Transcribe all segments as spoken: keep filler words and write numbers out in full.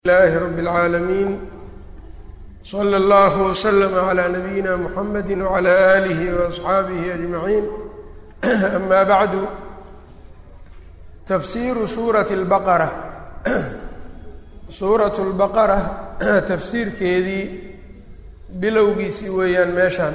لله رب العالمين صلى الله وسلم على نبينا محمد وعلى آله وأصحابه أجمعين أما بعد تفسير سورة البقرة سورة البقرة تفسير كيدي بلوغيسي ويان ميشان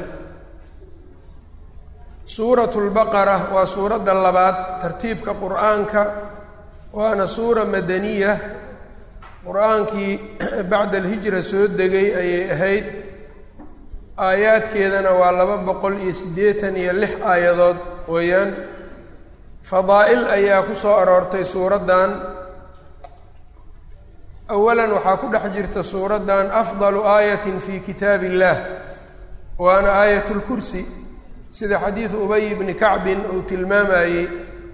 سورة البقرة وسورة اللبات ترتيب كقرآنك وأنا سورة مدنية qur-aankii bacda alhijra soo degay ayay ahayd aayaadkeedana waa laba boqol iyo siddeetan iyo lix aayadood weeyaan fadaa'il ayaa ku soo aroortay suuraddan awalan waxaa ku dhex jirta suuraddan afdalu aayatin fii kitaab illaah waana aayatulkursi sida xadiidu ubay ibni kacbin uu tilmaamayey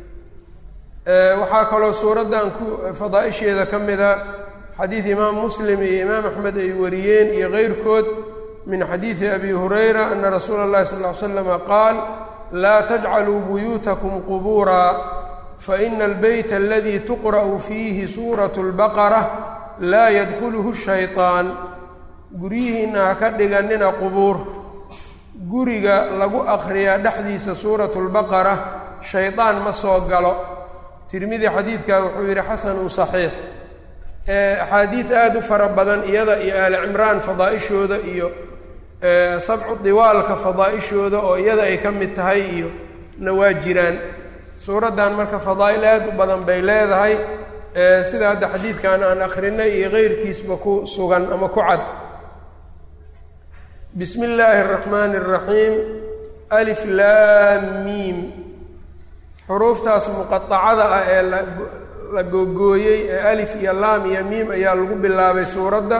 waxaa kaloo suuraddan ku fadaa'isheeda ka mida xadiid imaam muslim iyo imaam axmed ay wariyeen iyo keyrkood min xadiidi abi hurayra ana rasuula اllahi sal ll ly slama qaal laa tajcaluu buyuutakum qubuura faina albeyta aladii tuqra'u fiihi suuratu اlbaqara laa yadkhuluhu shayطaan guryihiinna ha ka dhiganina qubuur guriga lagu aqriyaa dhexdiisa suuratu اlbaqara shaydaan ma soo galo tirmidi xadiidkaa wuxuu yidhi xasanun saxiix axaadiid aada u fara badan iyada iyo aali cimraan fadaa'ishooda iyo sabcu diwaalka fadaa'ishooda oo iyada ay ka mid tahay iyo na waa jiraan suuraddan marka fadaa'il aada u badan bay leedahay sida hadda xadiidkan aan akrinay iyo keyrkiisba ku sugan ama ku cad bismi illaahi araxmaani araxiim alif laam miim xuruuftaas muqatacada ah ee la la googooyey ee alif iyo laam iyo miim ayaa lagu bilaabay suuradda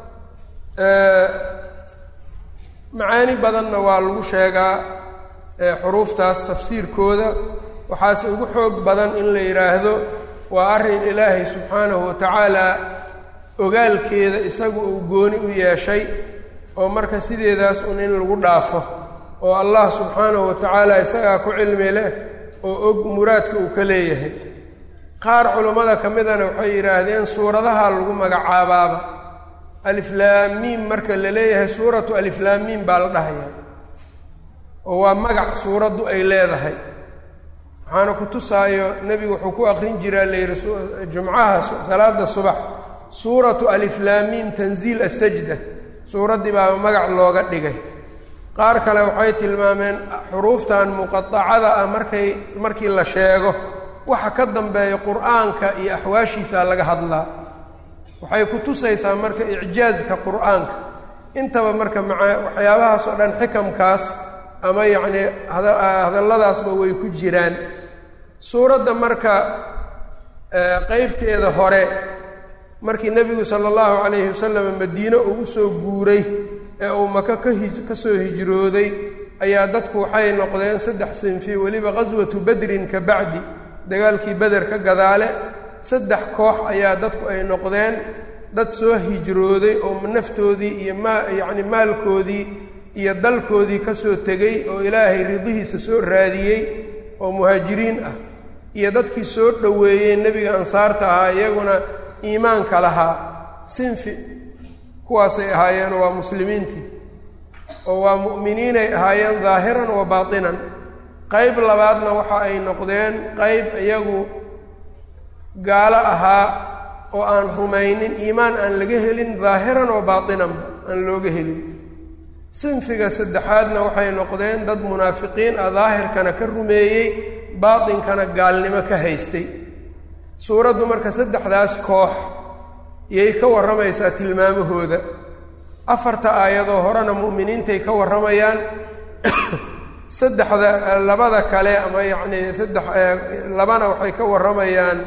macaani badanna waa lagu sheegaa xuruuftaas tafsiirkooda waxaase ugu xoog badan in la yidhaahdo waa arrin ilaahay subxaanahu watacaala ogaalkeeda isagu uu gooni u yeeshay oo marka sideedaas un in lagu dhaafo oo allah subxaanahu watacaala isagaa ku cilmi leh oo og muraadka uu ka leeyahay qaar culammada ka midana waxay yidhaahdeen suuradaha lagu magacaabaaba aliflaamiim marka la leeyahay suuratu aliflaamiim baa la dhahayaa oo waa magac suuraddu ay leedahay waxaana ku tusaayo nebigu wuxuu ku aqrin jiraa layidhi jumcaha salaada subax suuratu aliflaamiim tanziil asajda suuraddii baaba magac looga dhigay qaar kale waxay tilmaameen xuruuftan muqatacada ah markay markii la sheego waxa ka dambeeya qur-aanka iyo axwaashiisaa laga hadlaa waxay ku tusaysaa marka icjaazka qur-aanka intaba marka maca waxyaabahaas oo dhan xikamkaas ama yacnii hadalladaasba way ku jiraan suuradda marka qeybteeda hore markii nebigu sala allahu calayhi wasalam madiine uu usoo guuray ee uu maka ka hi ka soo hijrooday ayaa dadku waxay noqdeen saddex sinfi weliba qaswatu badrin ka bacdi dagaalkii beder ka gadaale saddex koox ayaa dadku ay noqdeen dad soo hijrooday oo naftoodii iyo maa yacni maalkoodii iyo dalkoodii ka soo tegey oo ilaahay ridihiisa soo raadiyey oo muhaajiriin ah iyo dadkii soo dhoweeyey nebiga ansaarta ahaa iyaguna iimaanka lahaa sinfi kuwaasay ahaayeenoo waa muslimiintii oo waa mu'miniinay ahaayeen daahiran wa baatinan qayb labaadna waxa ay noqdeen qayb iyagu gaalo ahaa oo aan rumaynin iimaan aan laga helin daahiran oo baatinanba aan looga helin sinfiga saddexaadna waxay noqdeen dad munaafiqiin ah daahirkana ka rumeeyey baatinkana gaalnimo ka haystay suuraddu marka saddexdaas koox iyay ka warramaysaa tilmaamahooda afarta aayadoo horena mu'miniintay ka warramayaan saddexda labada kale ama yacni saddex labana waxay ka warramayaan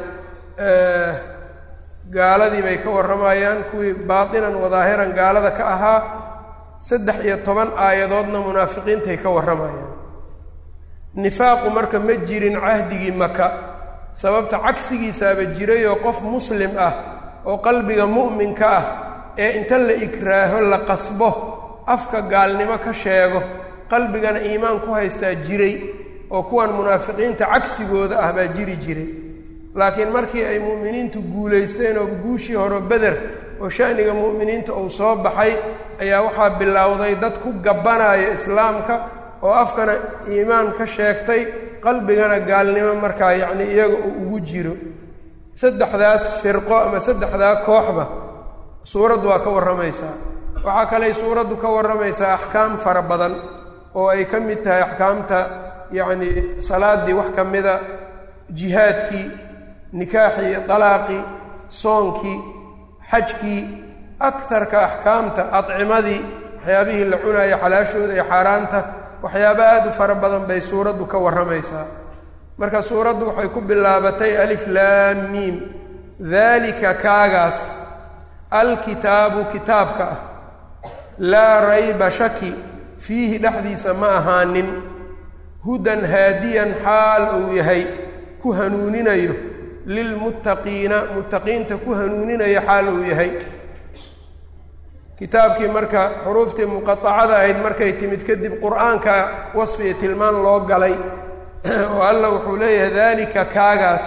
gaaladii bay ka warramayaan kuwii baatinan wadaahiran gaalada ka ahaa saddex iyo toban aayadoodna munaafiqiintay ka warramayaan nifaaqu marka ma jirin cahdigii maka sababta cagsigiisaaba jirayoo qof muslim ah oo qalbiga mu'minka ah ee inta la ikraaho la qasbo afka gaalnimo ka sheego qalbigana iimaan ku haystaa jiray oo kuwan munaafiqiinta cagsigooda ah baa jiri jiray laakiin markii ay mu'miniintu guulaysteen oo guushii hore beder oo sha'niga mu'miniinta uu soo baxay ayaa waxaa bilowday dad ku gabbanaya islaamka oo afkana iimaan ka sheegtay qalbigana gaalnimo markaa yacni iyaga uu ugu jiro saddexdaas firqo ama saddexdaa kooxba suuraddu waa ka warramaysaa waxaa kaley suuraddu ka warramaysaa axkaam fara badan oo ay ka mid tahay axkaamta yacni salaaddii wax ka mida jihaadkii nikaaxii dalaaqii soonkii xajkii akarka axkaamta adcimadii waxyaabihii la cunayo xalaashooda iyo xaaraanta waxyaaba aad u fara badan bay suuraddu ka warramaysaa marka suuraddu waxay ku bilaabatay alif laam miim daalika kaagaas alkitaabu kitaabka ah laa rayba shaki fiihi dhexdiisa ma ahaanin hudan haadiyan xaal uu yahay ku hanuuninayo lilmuttaqiina muttaqiinta ku hanuuninaya xaal uu yahay kitaabkii marka xuruuftii muqaطacada ahayd markay timid kadib qur'aanka wasfi iyo tilmaan loo galay oo allah wuxuu leeyahay daalika kaagaas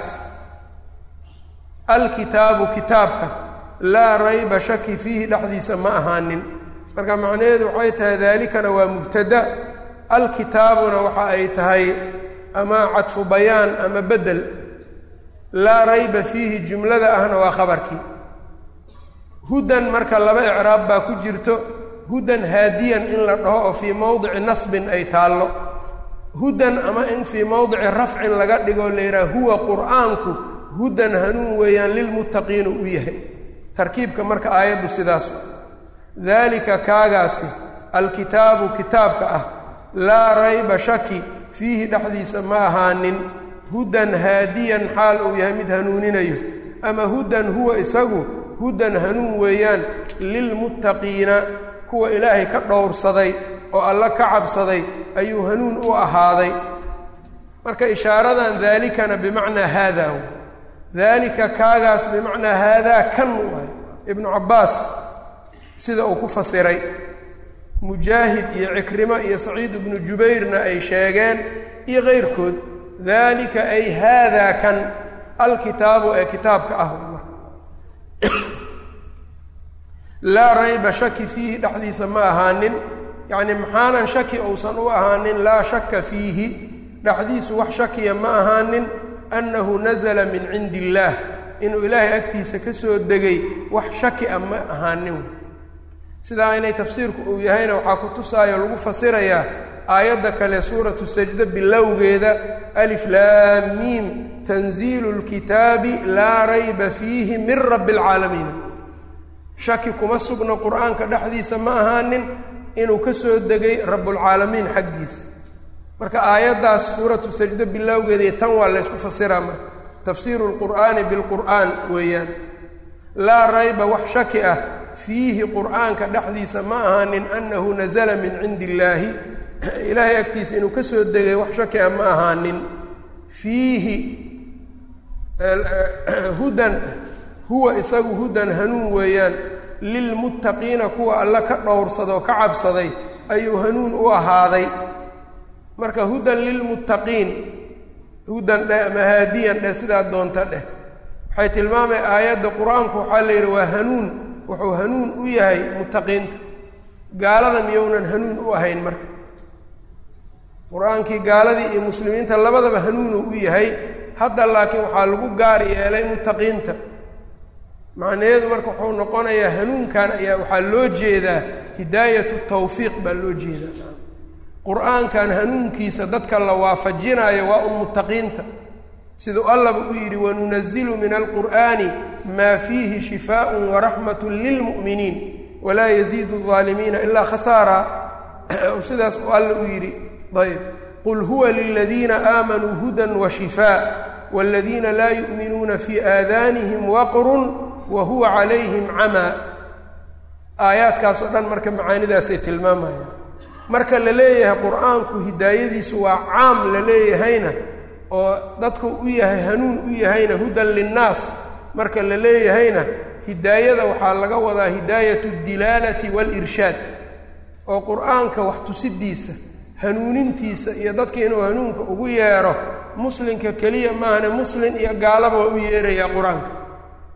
alkitaabu kitaabka laa rayba shaki fiihi dhexdiisa ma ahaanin marka macnaheedu waxay tahay daalikana waa mubtada alkitaabuna waxa ay tahay ama cadfu bayaan ama bedel laa rayba fiihi jumlada ahna waa khabarkii hudan marka laba icraab baa ku jirto hudan haadiyan in la dhaho oo fii mowdici nasbin ay taallo hudan ama in fii mowdici rafcin laga dhigo la yidhaha huwa qur'aanku hudan hanuun weeyaan lilmuttaqiina u yahay tarkiibka marka aayaddu sidaas daalika kaagaasi alkitaabu kitaabka ah laa rayba shaki fiihi dhexdiisa ma ahaanin hudan haadiyan xaal uu yahay mid hanuuninayo ama hudan huwa isagu hudan hanuun weeyaan lilmuttaqiina kuwa ilaahay ka dhowrsaday oo alla ka cabsaday ayuu hanuun u ahaaday marka ishaaradan daalikana bimacnaa haadaa daalika kaagaas bimacnaa haadaa kan waay ibnu cabbaas sida uu ku fasiray mujaahid iyo cikrimo iyo saciid ibnu jubayrna ay sheegeen iyo keyrkood daalika ay haadaa kan alkitaabu ee kitaabka ah laa rayba shaki fiihi dhexdiisa ma ahaanin yacni maxaanan shaki uusan u ahaanin laa shaka fiihi dhexdiisu wax shakiya ma ahaanin annahu nasala min cindi illaah inuu ilaahay agtiisa ka soo degay wax shaki a ma ahaanin sidaa inay tafsiirku uu yahayna waxaa ku tusaayo lagu fasirayaa aayadda kale suuratu sajda bilowgeeda alif laam miim tanziilu lkitaabi laa rayba fiihi min rabbi alcaalamiin shaki kuma sugno qur'aanka dhexdiisa ma ahaanin inuu ka soo degay rabbulcaalamiin xaggiisa marka aayaddaas suuratu sajda bilowgeeda iyo tan waa laysku fasiraa marka tafsiiru lqur'aani bilqur'aan weeyaan laa rayba wax shaki ah fiihi qur'aanka dhexdiisa ma ahaanin annahu nasala min cindi illaahi ilaahay agtiisa inuu ka soo degay wax shaki ah ma ahaanin fiihi hudan huwa isagu hudan hanuun weeyaan lilmuttaqiina kuwa alla ka dhowrsadoo ka cabsaday ayuu hanuun u ahaaday marka hudan lilmuttaqiin hudan dheh ama haadiyan dheh sidaa doonta dheh waxay tilmaamay aayadda qur-aanku waxaa la yidhi waa hanuun wuxuu hanuun u yahay muttaqiinta gaalada miyounan hanuun u ahayn marka qur-aankii gaaladii iyo muslimiinta labadaba hanuunuu u yahay hadda laakiin waxaa lagu gaar yeelay muttaqiinta macnaheedu marka wuxuu noqonayaa hanuunkan ayaa waxaa loo jeedaa hidaayatu tawfiiq baa loo jeedaa qur-aankan hanuunkiisa dadka la waafajinayo waa un muttaqiinta siduu allaba u yidhi wanunazilu min alqur'aani maa fiihi shifaaءun waraxmatun lilmu'miniin walaa yaziidu الظaalimiina ilaa khasaara sidaas uu alla u yidhi ayb qul huwa liladiina aamanuu hudan washifaa wاladiina laa yu'minuuna fii aadanihim waqrun wa huwa calayhim camaa aayaadkaas oo dhan marka macaanidaasay tilmaamayaan marka la leeyahay qur-aanku hidaayadiisu waa caam la leeyahayna oo dadku u yahay hanuun u yahayna hudan linnaas marka la leeyahayna hidaayada waxaa laga wadaa hidaayatu dilaalati waalirshaad oo qur-aanka wax tusidiisa hanuunintiisa iyo dadka inuu hanuunka ugu yeero muslinka keliya maahane muslin iyo gaalaba waa u yeerayaa qur-aanka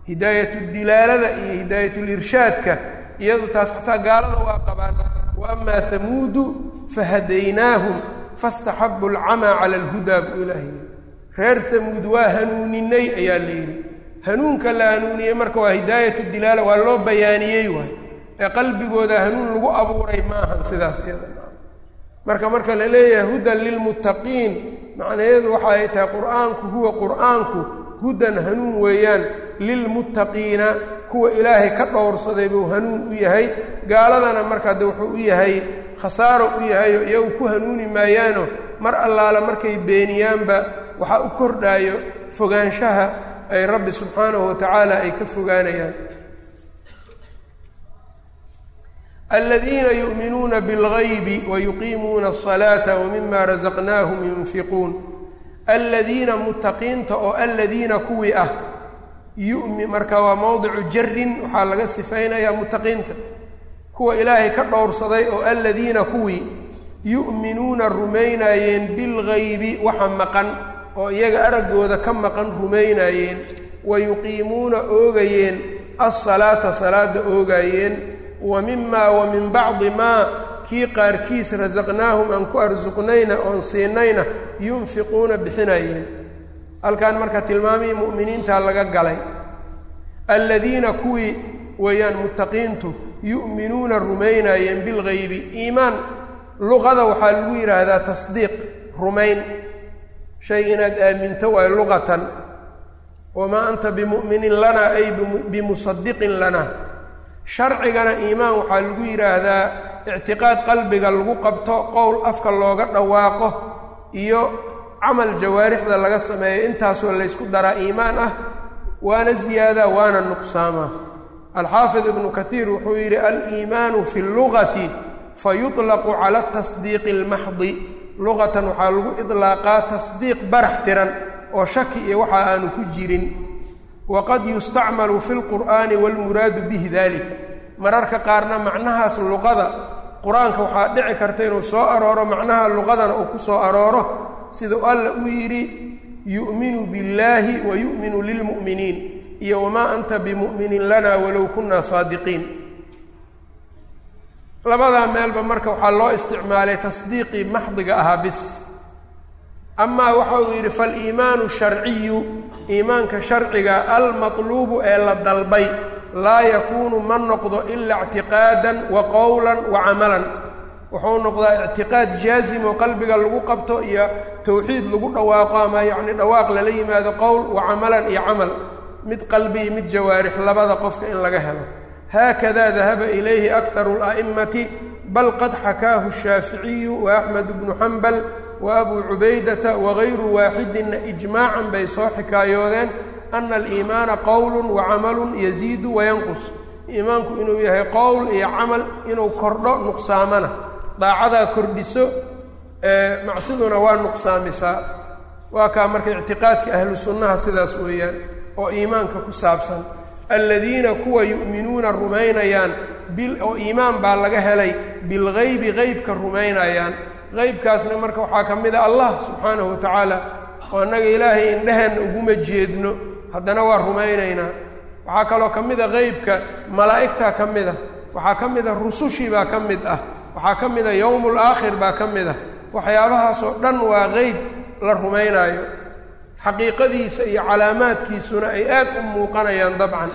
hidaayatu dilaalada iyo hidaayatul irshaadka iyadu taas xataa gaalada waa qabaan. wa amaa hamuudu fahadaynaahum fastaxabu alcamaa cala alhudaa buu ilaahay yidhi reer hamuud waa hanuuninay ayaa la yidhi. hanuunka la hanuuniyey marka waa hidaayatu dilaala, waa loo bayaaniyey waay ee qalbigooda hanuun lagu abuuray maahan sidaas iyada. marka marka la leeyahay hudan lilmuttaqiin macnaheedu waxa ay tahay qur'aanku huwa qur'aanku hudan hanuun weeyaan lilmuttaqiina kuwa ilaahay ka dhowrsaday buu hanuun u yahay. gaaladana marka de wuxuu u yahay khasaaro u yahayo iyagu ku hanuuni maayaano mar allaala markay beeniyaanba waxaa u kordhaayo fogaanshaha ay rabbi subxaanahu watacaala ay ka fogaanayaan. aladiina yu'minuuna bilgaybi wayuqiimuuna asalaata wamima rasaqnaahum yunfiquun. aladiina muttaqiinta oo aladiina kuwii ah yumi marka waa mowdicu jarin waxaa laga sifaynayaa muttaqiinta kuwa ilaahay ka dhowrsaday oo aladiina kuwii yu'minuuna rumaynaayeen bilgaybi waxa maqan oo iyaga araggooda ka maqan rumaynaayeen wayuqiimuuna oogayeen assalaata salaada oogaayeen wa mimaa wa min bacdi maa kii qaarkiis rasaqnaahum aan ku arsuqnayna oon siinayna yunfiquuna bixinayeen. halkan marka tilmaamihii mu'miniinta laga galay. aladiina kuwii weeyaan muttaqiintu yu'minuuna rumaynaayeen bilgaybi. iimaan luqada waxaa lagu yidhaahdaa tasdiiq rumayn shay inaad aaminto waay luqatan. wamaa anta bimu'minin lanaa ay bimusadiqin lanaa. sharcigana iimaan waxaa lagu yidhaahdaa ictiqaad qalbiga lagu qabto, qowl afka looga dhawaaqo iyo camal jawaarixda laga sameeyo. intaasoo laysku daraa iimaan ah, waana ziyaadaa waana nuqsaamaa. alxaafid ibnu kathiir wuxuu yidhi aliimaanu fi lugati fayuطlaqu cala tasdiiqi اlmaxdi. luqatan waxaa lagu idlaaqaa tasdiiq barax tiran oo shaki iyo waxa aanu ku jirin. waqad yustacmalu fi lqur'aani wاlmuraadu bihi dalika. mararka qaarna macnahaas luqada qur-aanka waxaa dhici karta inuu soo arooro, macnaha luqadana uu ku soo arooro, sidau alla uu yidhi yu'minu billaahi wa yu'minu lilmu'miniin iyo wamaa anta bimu'minin lanaa walow kunaa saadiqiin. labadaa meelba marka waxaa loo isticmaalay tasdiiqii maxdiga ahaa bis. amaa waxa uu yidhi faaliimaanu sharciyu, iimaanka sharciga almatluubu ee la dalbay laa yakuunu ma noqdo ilaa ictiqaadan wa qowlan wa camalan. wuxuu noqdaa ictiqaad jaazim oo qalbiga lagu qabto iyo tawxiid lagu dhawaaqo ama yacni dhawaaq lala yimaado, qowl wa camalan iyo camal, mid qalbi iyo mid jawaarix labada qofka in laga helo. haakada dahaba ilayhi aktaru ala'immati bal qad xakaahu ashaaficiyu wa axmed bnu xambal wa abuu cubaydata wagayru waaxidinna ijmaacan bay soo xikaayoodeen ana aliimaana qowlun wa camalun yaziidu wayanqus. iimaanku inuu yahay qowl iyo camal, inuu kordho nuqsaamana, daacadaa kordhiso macsiduna waa nuqsaamisaa. waa kaa marka ictiqaadka ahlu sunnaha sidaas weeyaan oo iimaanka ku saabsan. aladiina kuwa yu'minuuna rumaynayaan oo iimaan baa laga helay bilgaybi qeybka rumaynayaan. qeybkaasna marka waxaa ka mid a allah subxaanahu wa tacaala oo annaga ilaahay indheheenna uguma jeedno, haddana waa rumaynaynaa. waxaa kaloo ka mid a qeybka malaa'igtaa ka mid ah, waxaa ka mid a rusushii baa ka mid ah, waxaa ka mid a yowmul aakhir baa ka mid ah. waxyaabahaasoo dhan waa qeyb la rumaynaayo, xaqiiqadiisa iyo calaamaadkiisuna ay aad u muuqanayaan dabcan.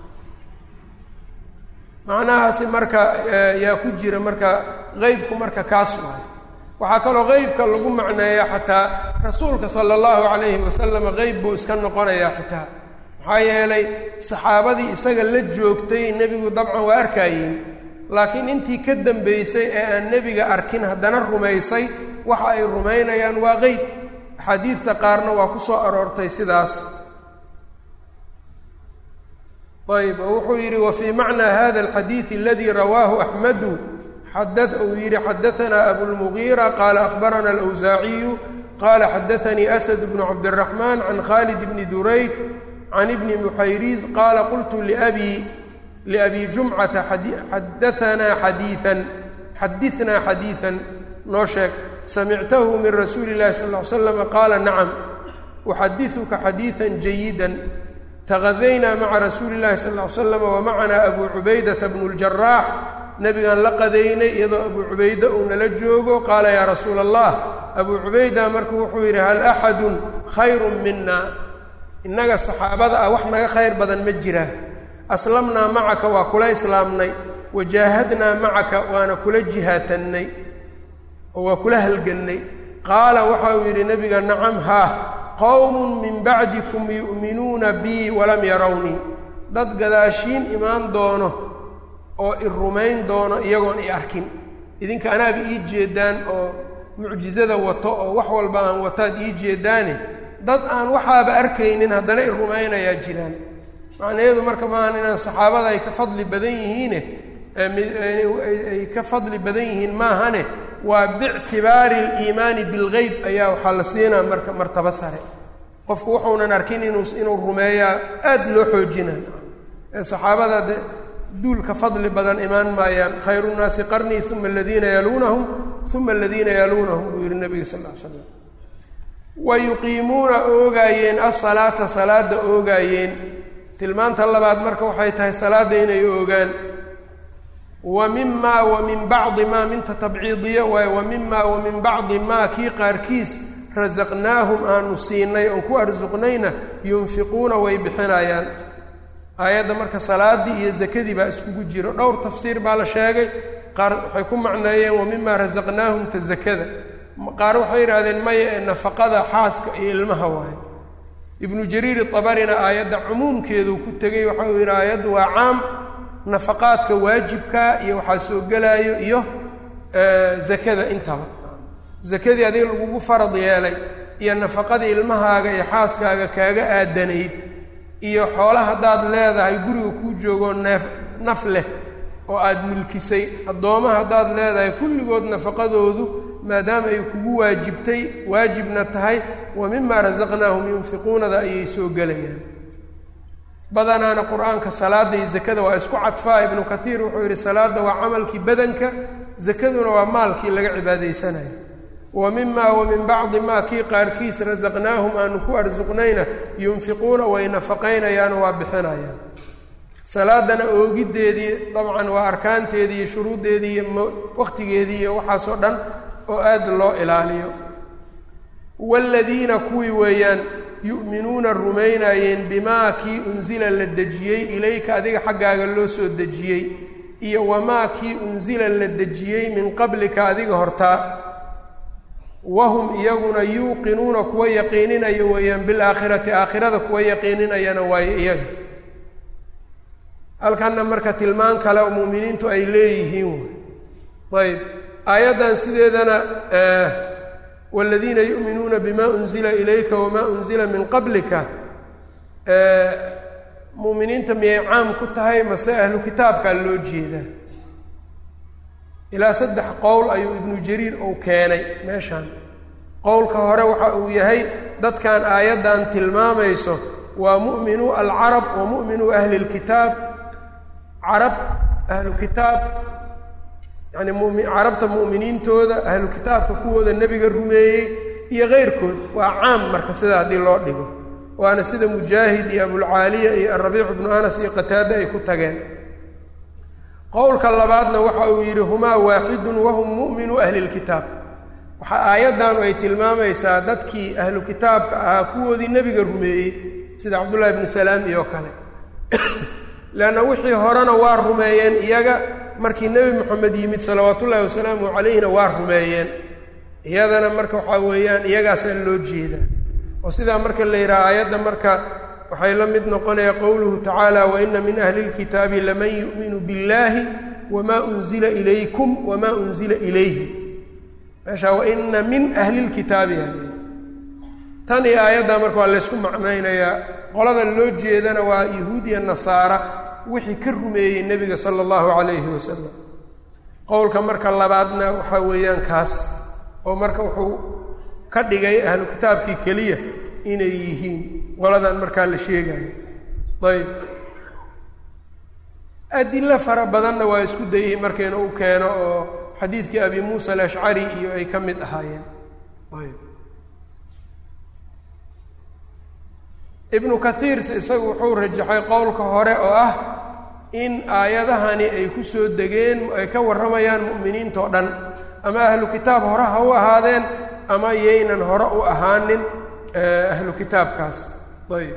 macnahaasi marka yaa ku jira marka qeybku marka kaas waayo. waxaa kaloo qeybka lagu macneeya xataa rasuulka sala allahu calayhi wasalam qeyb buu iska noqonayaa xitaa. maxaa yeelay saxaabadii isaga la joogtay nebigu dabcan waa arkaayeen, laakiin intii ka dambaysay ee aan nebiga arkin haddana rumaysay waxa ay rumaynayaan waa qeyb. axaadiidta qaarna waa ku soo aroortay sidaas. ayb oo wuxuu yidhi wa fii macnaa hada alxadiidi aladii rawaahu axmedu uu yidhi xadaanaa abulmugiira qaala akhbarana alawsaaciyu qaala xadaanii asad bnu cabdiraxmaan can khaalid bni durayk can ibni muxayriis qaala qultu liabi liabi jumcata xadaanaa xadiian xadinaa xadiidan noo sheeg samictahu min rasuuli illahi sal ll ly slam qaala nacam uxadiuka xadiidan jayidan taqadaynaa maca rasuuli llahi sal ll ly slam wa macanaa abu cubaydata bnu ljaraax nebigaan la qadaynay iyadoo abu cubayda uu nala joogo qaala yaa rasuula allah abu cubayda markuu wuxuu yidhi hal axadun khayrun mina innaga saxaabada ah wax naga khayr badan ma jira aslamnaa macaka waa kula islaamnay wajaahadnaa macaka waana kula jihaatannay oo waa kula halgannay qaala waxa uu yidhi nebiga nacam haa qowmun min bacdikum yu'minuuna bii walam yarawnii dad gadaashiin imaan doono oo i rumayn doono iyagoon i arkin idinka anaaba ii jeedaan oo mucjizada wato oo wax walba aan wataad ii jeedaane dad aan waxaaba arkaynin haddana i rumaynayaa jiraan macnaheedu marka maahan inaan saxaabada ay ka fadli badan yihiine ay ka fadli badan yihiin maahane waa biictibaari aliimaani bilgeyb ayaa waxaa la siinaa marka martabo sare qofku wuxuunan arkin inuu inuu rumeeyaa aada loo xoojinay ee saxaabada de duulka fadli badan imaan maayaan khayru nnaasi qarnii uma aladiina yaluunahum uma aladiina yaluunahum buu yihi nabiga sal ll ly slam wa yuqiimuuna oogaayeen asalaata salaada oogaayeen tilmaanta labaad marka waxay tahay salaada inay oogaan wa mima wa min bacdi maa minta tabciidiya waaye wa mima wa min bacdi maa kii qaarkiis rasaqnaahum aanu siinay oon ku arsuqnayna yunfiquuna way bixinayaan aayadda marka salaadii iyo zakadii baa iskugu jiro dhowr tafsiir baa la sheegay qaar waxay ku macneeyeen wa mima rasaqnaahum ta zakada qaar waxay yidhahdeen maya ee nafaqada xaaska iyo ilmaha waaye ibnu jariir iطabarina aayadda cumuumkeeduu ku tegey waxa uu yidhi aayaddu waa caam nafaqaadka waajibka iyo waxaa soo gelaayo iyo zakada intaba zakadii adiga lagugu farad yeelay iyo nafaqadii ilmahaaga iyo xaaskaaga kaaga aadanayd iyo xoolo haddaad leedahay guriga kuu joogoo neef naf leh oo aada milkisay addooma haddaad leedahay kulligood nafaqadoodu maadaama ay kugu waajibtay waajibna tahay wa mima rasaqnaahum yunfiquunada ayay soo gelayaan badanaana qur-aanka salaada iyo zakada waa isku cadfaa ibnu kathiir wuxuu yidhi salaada waa camalkii badanka zakaduna waa maalkii laga cibaadaysanayo wa mima wa min bacdi maa kii qaarkiis rasaqnaahum aanu ku arsuqnayna yunfiquuna way nafaqaynayaano waa bixinayaan salaadana oogiddeedii dabcan waa arkaanteedii iyo shuruuddeedii iyo waqtigeedii iyo waxaasoo dhan oo aada loo ilaaliyo waaladiina kuwii weeyaan yu'minuuna rumaynaayeen bimaa kii unsila la dejiyey ilayka adiga xaggaaga loo soo dejiyey iyo wamaa kii unsila la dejiyey min qablika adiga hortaa wahum iyaguna yuuqinuuna kuwa yaqiininaya weeyaan bilaakhirati aakhirada kuwa yaqiininayana waaye iyaga halkanna marka tilmaan kale oo mu'miniintu ay leeyihiin ayb aayaddan sideedana waaladiina yu'minuuna bimaa unzila ilayka wamaa unzila min qablika mu'miniinta miyay caam ku tahay mase ahlu kitaabkaa loo jeedaa ilaa saddex qowl ayuu ibnu jariir uu keenay meeshaan qowlka hore waxa uu yahay dadkan aayaddan tilmaamayso waa mu'minuu alcarab wa mu'minuu ahli lkitaab carab ahlu kitaab yacni mumi carabta mu'miniintooda ahlu kitaabka kuwooda nebiga rumeeyey iyo keyrkood waa caam marka sida haddii loo dhigo waana sida mujaahid iyo abulcaaliya iyo arabiic ibnu anas iyo qataade ay ku tageen qowlka labaadna waxa uu yidhi humaa waaxidun wahum mu'minu ahli lkitaab waxaa aayaddaanu ay tilmaamaysaa dadkii ahlu kitaabka ahaa kuwoodii nebiga rumeeyey sida cabdullahi ibnu salaam iyo kale leanna wixii horena waa rumeeyeen iyaga markii nebi moxamed yimid salawaatu ullahi wasalaamu calayhina waa rumeeyeen iyadana marka waxaa weeyaan iyagaasaa loo jeedaa oo sidaa marka la yidhaha aayadda marka waxay la mid noqonaya qowluhu tacaala waina min ahli lkitaabi laman yu'minu biاllahi wamaa unzila ilaykum wamaa unzila ilayhi meeshaa waina min ahli lkitaabi tan iyo aayaddaa marka waa laysku macnaynayaa qolada loo jeedana waa yahuud iyo nasaara wixii ka rumeeyey nebiga sala allahu calayhi wasalam qowlka marka labaadna waxaa weeyaan kaas oo marka wuxuu ka dhigay ahlu kitaabkii keliya inay yihiin qoladan markaa la sheegayo ayb adilo fara badanna waa isku dayey markayna u keeno oo xadiidkii abi muusa alashcari iyo ay ka mid ahaayeen ayb ibnu kathiir isagu wuxuu rajaxay qowlka hore oo ah in aayadahani ay ku soo degeen ay ka warramayaan mu'miniinta oo dhan ama ahlu kitaab hore ha u ahaadeen ama yaynan hore u ahaanin ahlu kitaabkaas ayb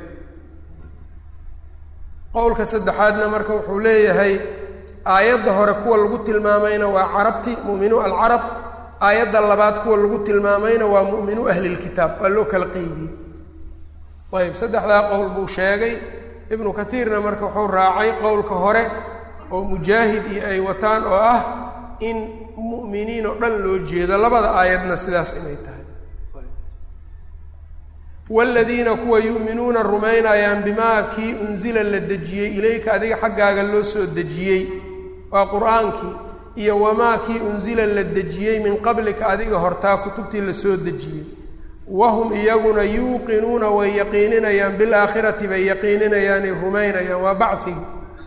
qowlka saddexaadna marka wuxuu leeyahay aayadda hore kuwa lagu tilmaamayna waa carabti mu'minuu alcarab aayadda labaad kuwa lagu tilmaamayna waa mu'minuu ahlilkitaab waa loo kala qeybiyey ayb saddexdaa qowl buu sheegay ibnu kathiirna marka wuxuu raacay qowlka hore oo mujaahid iyo ay wataan oo ah in mu'miniin oo dhan loo jeedo labada aayadna sidaas inay tahay waaladiina kuwa yu'minuuna rumaynayaan bimaa kii unsila la dejiyey ilayka adiga xaggaaga loo soo dejiyey waa qur-aankii iyo wamaa kii unsila la dejiyey min qablika adiga hortaa kutubtii la soo dejiyey wahum iyaguna yuuqinuuna way yaqiininayaan bilaakhirati bay yaqiininayaanay rumaynayaan waa bacfigi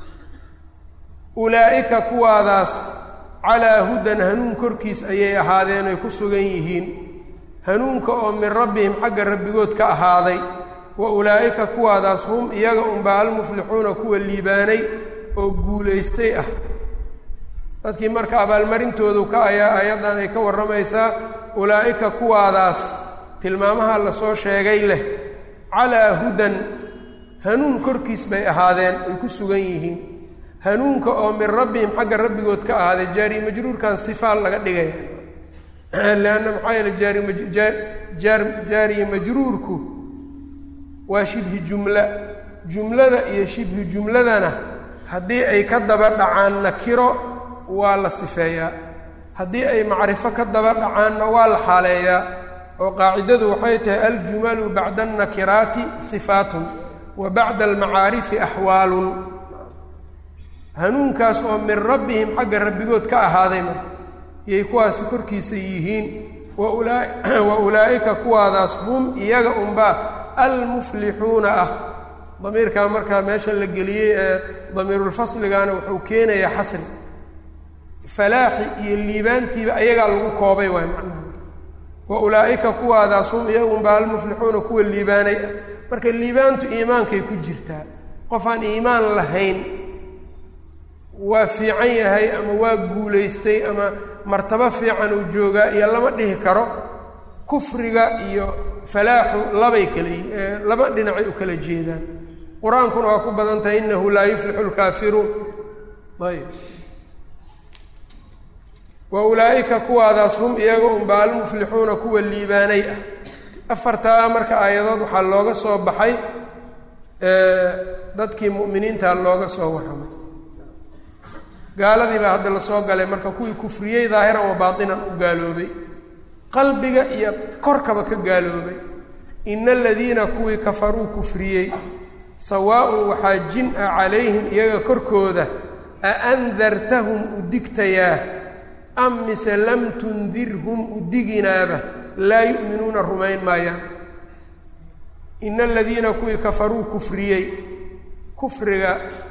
ulaa'ika kuwaadaas calaa hudan hanuun korkiis ayay ahaadeen ay ku sugan yihiin hanuunka oo min rabbihim xagga rabbigood ka ahaaday wa ulaa'ika kuwaadaas hum iyaga unbaa almuflixuuna kuwa liibaanay oo guulaystay ah dadkii marka abaalmarintoodu ka ayaa aayaddan ay ka warramaysaa ulaa'ika kuwaadaas tilmaamaha la soo sheegay leh calaa hudan hanuun korkiis bay ahaadeen ay ku sugan yihiin hanuunka oo min rabbihim xagga rabbigood ka ahaaday jaari majruurkan sifaal laga dhigaya leanna maxaa yeele jaari mjaar jaar jaariye majruurku waa shibhi jumla jumlada iyo shibhi jumladana haddii ay ka daba dhacaan nakiro waa la sifeeyaa haddii ay macrifo ka daba dhacaanna waa la xaaleeyaa oo qaacidadu waxay tahay aljumalu bacda annakiraati sifaatun wa bacda almacaarifi axwaalun hanuunkaas oo min rabbihim xagga rabbigood ka ahaaday marka iyay kuwaasi korkiisa yihiin wa ulaa'ika kuwaadaas hum iyaga unbaa almuflixuuna ah damiirkaa markaa meesha la geliyey ee damiirulfasligana wuxuu keenayaa xasri falaaxi iyo liibaantiiba ayagaa lagu koobay waay macnaha wa ulaa'ika kuwaadaas hum iyaga unbaa almuflixuuna kuwa liibaanay ah marka liibaantu iimaankay ku jirtaa qof aan iimaan lahayn waa fiican yahay ama waa guulaystay ama martabo fiican uu joogaa iyo lama dhihi karo kufriga iyo falaaxu labay kala laba dhinacay u kala jeedaan qur-aankuna waa ku badan tahay innahu laa yuflixu lkaafiruun ayb wa ulaa'ika kuwaadaas hum iyaga unbaa almuflixuuna kuwa liibaanay ah afartaa marka aayadood waxaa looga soo baxay dadkii mu'miniinta looga soo warramay gaaladii baa hadda la soo galay marka kuwii kufriyey daahiran wa baatinan u gaaloobay qalbiga iyo korkaba ka gaaloobay ina aladiina kuwii kafaruu kufriyey sawaa'un waxaa jin ah calayhim iyaga korkooda a andartahum u digtayaa am mise lam tundirhum u diginaaba laa yu'minuuna rumayn maayaan ina aladiina kuwii kafaruu kufriyey kufriga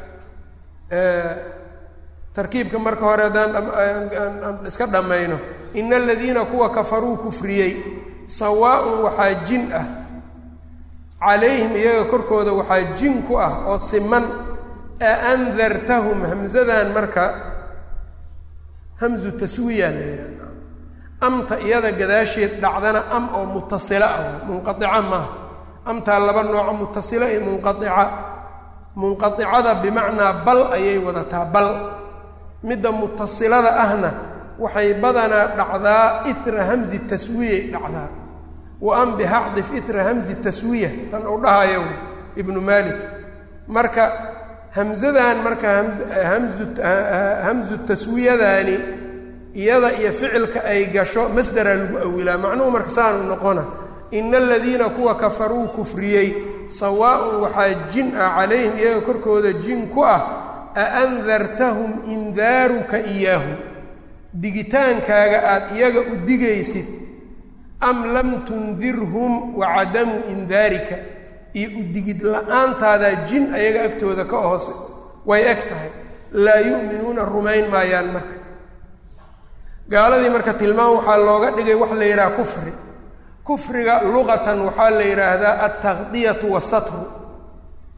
tarkiibka marka hore haddaan iska dhammayno ina aladiina kuwa kafaruu kufriyey sawaa'un waxaa jin ah calayhim iyaga korkooda waxaa jin ku ah oo siman a andartahum hamsadan marka hamsu taswiya la yidhahda amta iyada gadaasheed dhacdana am oo mutasila ah munqaica maaha amtaa laba nooco mutasila iyo munqaica munqaicada bimacnaa bal ayay wadataa bal midda mutasilada ahna waxay badanaa dhacdaa itra hamsi taswiyay dhacdaa wa an bihacdif itra hamsi taswiya tan uu dhahayo ibnu malik marka hamsadan marka hamsu hamsu taswiyadaani iyada iyo ficilka ay gasho masdara lagu awilaa macnuhu marka saanu noqona ina aladiina kuwa kafaruu kufriyey sawaa'un waxaa jin ah calayhim iyaga korkooda jin ku ah a andartahum indaaruka iyaahum digitaankaaga aada iyaga u digaysid am lam tundirhum wa cadamu indaarika iyo u digid la-aantaada jin ayaga agtooda ka hoose way eg tahay laa yu'minuuna rumayn maayaan marka gaaladii marka tilmaam waxaa looga dhigay wax la yidhaha kufri kufriga luqatan waxaa la yidhaahdaa altaqdiyatu wasatru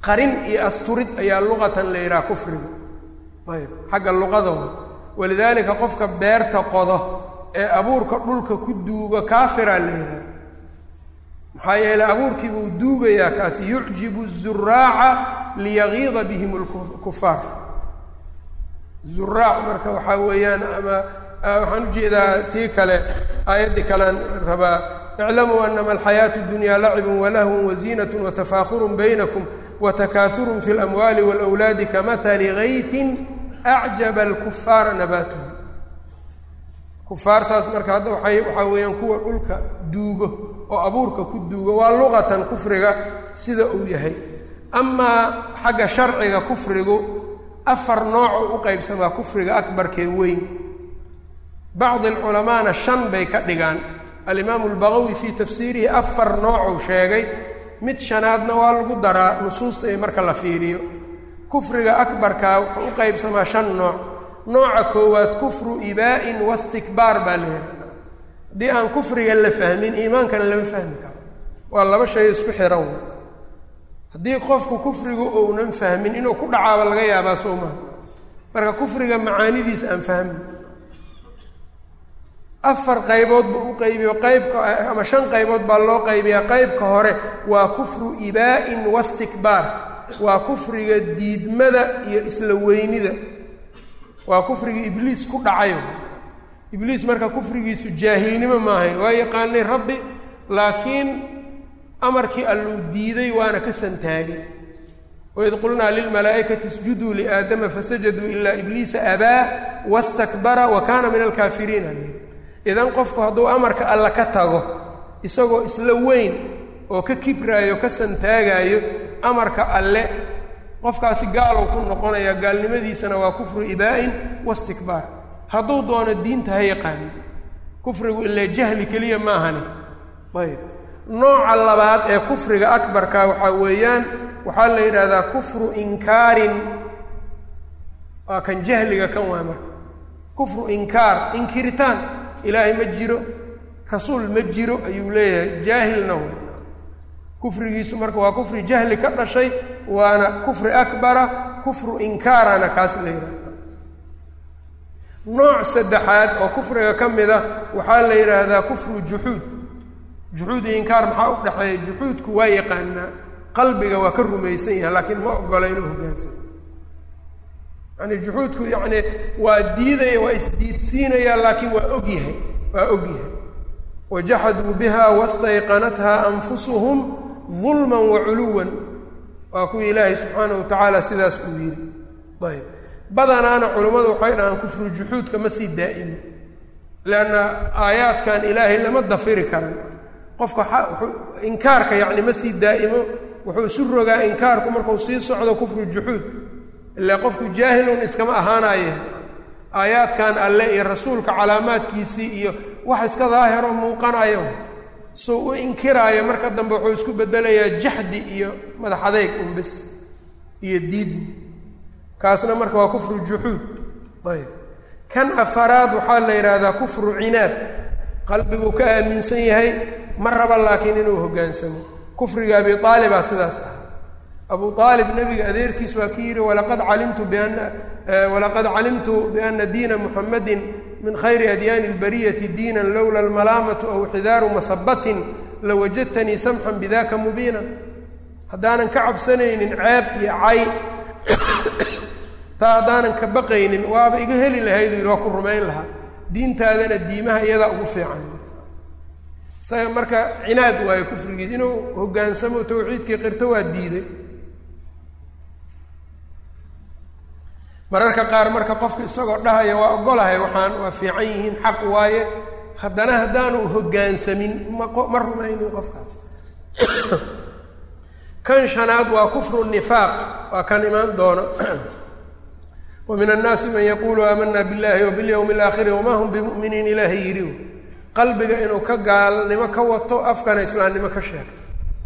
qarin iyo asturid ayaa luqatan la yidhaha kufriga ayb xagga luqadooda walidaalika qofka beerta qodo ee abuurka dhulka ku duugo kaafiraa la yidhaha maxaa yeeley abuurkii buu duugayaa kaasi yucjibu zuraaca liyagiida bihim lkufaar zuraac marka waxaa weeyaan ama waxaan ujeedaa tii kale aayaddii kalean rabaa iclamuu anama alxayaatu اdunyaa lacibun walahwun waziinatun watafaakurun baynakum watakaahurun fi اlamwaali wاlawlaadi kamahali gaytin acjaba alkufaara nabaatuhu kufaartaas marka hadda waay waxaa weeyaan kuwa dhulka duugo oo abuurka ku duugo waa luqatan kufriga sida uu yahay amaa xagga sharciga kufrigu afar noocoo u qaybsamaa kufriga akbarkee weyn bacdi alculamaana shan bay ka dhigaan alimaamu albagawi fii tafsiirihi afar noocou sheegay mid shanaadna waa lagu daraa nusuusta ee marka la fiiriyo kufriga akbarkaa wuxuu u qaybsamaa shan nooc nooca koowaad kufru ibaa-in wastikbaar baa la yidhahda haddii aan kufriga la fahmin iimaankana lama fahmi karo waa laba shay isku xiran wey haddii qofku kufrigu ounan fahmin inuu ku dhacaaba laga yaabaa soo maha marka kufriga macaanidiisa aan fahmin afar qaybood buu u qaybiyo qaybka ama shan qaybood baa loo qaybiyaa qaybka hore waa kufru ibaa-in wastikbaar waa kufriga diidmada iyo isla weynida waa kufriga ibliis ku dhacayo ibliis marka kufrigiisu jaahilnimo maahayn waa yaqaanay rabbi laakiin amarkii alluu diiday waana ka santaagay waid qulnaa lilmalaa'ikati isjuduu liaadama fasajaduu ilaa ibliisa abaa wastakbara wa kaana min alkaafiriin alayhi idan qofku hadduu amarka alla ka tago isagoo isla weyn oo ka kibraayo ka santaagaayo amarka alle qofkaasi gaalow ku noqonaya gaalnimadiisana waa kufru ibaa-in wastikbaar hadduu doono diinta ha yaqaanin kufrigu ilaa jahli keliya maahane ayb nooca labaad ee kufriga akbarka waxaa weeyaan waxaa la yidhaahdaa kufru inkaarin waa kan jahliga kan waa marka kufru inkaar inkiritaan ilaahay ma jiro rasuul ma jiro ayuu leeyahay jaahilna w kufrigiisu marka waa kufri jahli ka dhashay waana kufri akbara kufru inkaarana kaas la yidhahda nooc saddexaad oo kufriga ka mid a waxaa la yidhaahdaa kufru juxuud juxuud iyo inkaar maxaa u dhexeeya juxuudku waa yaqaanaa qalbiga waa ka rumaysan yahay laakiin ma ogola inuu hoggaansano yani juxuudku yacni waa diidaya waa isdiidsiinaya laakiin waa og yahay waa og yahay wajaxaduu biha wastayqanathaa anfusuhum dulman waculuwan waa kuwii ilaahay subxaanahu watacaala sidaas uu yidhi ayb badanaana culammadu waxay dhahaan kufru juxuudka ma sii daa'imo leanna aayaadkan ilaahay lama dafiri karan qofka inkaarka yacni ma sii daa'imo wuxuu isu rogaa inkaarku markuu sii socdo kufru juxuud ilaa qofku jaahilun iskama ahaanaye aayaadkan alle iyo rasuulka calaamaadkiisii iyo wax iska daahiro muuqanayo soo u inkiraayo marka dambe wuxuu isku bedelayaa jaxdi iyo madax adeyg unbis iyo diid kaasna marka waa kufru juxuud ayb kan afaraad waxaa la yidhaahdaa kufru cinaad qalbiguu ka aaminsan yahay ma raba laakiin inuu hoggaansamo kufriga abi aalibaa sidaas ah abu aalib nebiga adeerkiis waa ki yidhi walaqad calimtu biana walaqad calimtu biana diina muxamadin min khayri adyaani اlbariyati diinan lowla almalaamatu aw xidaaru masabatin lawajadtanii samxan bidaka mubiina haddaanan ka cabsanaynin ceeb iyo cay taa haddaanan ka baqaynin waaba iga heli lahayd u yidhi waa ku rumayn lahaa diintaadana diimaha iyadaa ugu fiican isaga marka cinaad waayo kufrigiis inuu hoggaansamo tawxiidkii qirto waa diiday mararka qaar marka qofka isagoo dhahaya waa ogolahay waxaan waa fiican yihiin xaq waaye haddana haddaanu hoggaansamin ma ma rumaynin qofkaas kan shanaad waa kufru nifaaq waa kan imaan doono wa min annaasi man yaquulu aamana biاllahi wa biاlyawmi اlaakhiri wamaa hum bimu'miniin ilaahay yidhi qalbiga inuu ka gaalnimo ka wato afkana islaamnimo ka sheegto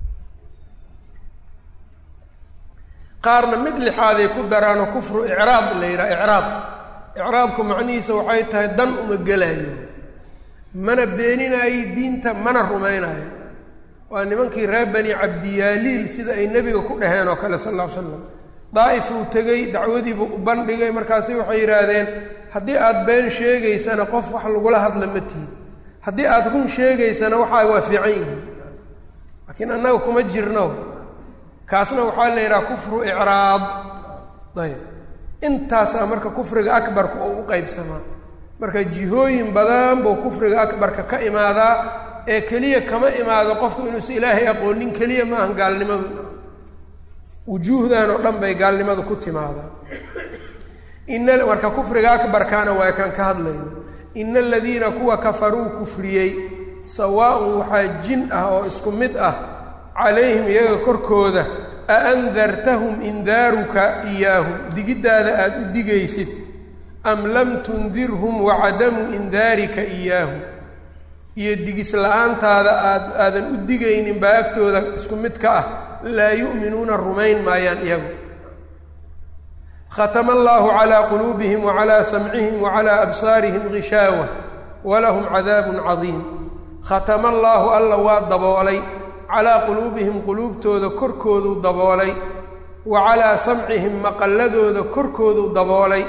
qaarna mid lixaaday ku daraano kufru icraad la yidhaha icraad icraadku macnihiisa waxay tahay dan uma gelaayo mana beeninaayo diinta mana rumaynayo waa nimankii reer bani cabdiyaaliil sida ay nebiga ku dhaheen oo kale sal alla ly slam daa'if uu tegey dacwadiibuu u bandhigay markaasi waxay yidhaahdeen haddii aad been sheegaysana qof wax lagula hadla ma tihin haddii aad run sheegaysana waxaa waa fiican yihiin laakiin annaga kuma jirno kaasna waxaa la yidhaha kufru icraad ayb intaasaa marka kufriga akbarka oo u qaybsamaa marka jihooyin badan buu kufriga akbarka ka imaadaa ee keliya kama imaado qofku inuusa ilaahay aqoonin keliya maahan gaalnimadu wujuuhdan oo dhan bay gaalnimadu ku timaadaa ina marka kufriga akbarkaana waa kaan ka hadlayno ina aladiina kuwa kafaruu kufriyey sawaaun waxaa jin ah oo isku mid ah calayhim iyaga korkooda a andartahum indaaruka iyaahum digiddaada aada u digaysid am lam tundirhum wacadamu indaarika iyaahum iyo digis la-aantaada aad aadan u digaynin baa agtooda isku mid ka ah laa yu'minuuna rumayn maayaan iyagu khatama allahu calaa quluubihim wacalaa samcihim wacalaa absaarihim gishaawa walahum cadaabun cadiim khatama allaahu alla waa daboolay calaa quluubihim quluubtooda korkooduu daboolay wa calaa samcihim maqalladooda korkooduu daboolay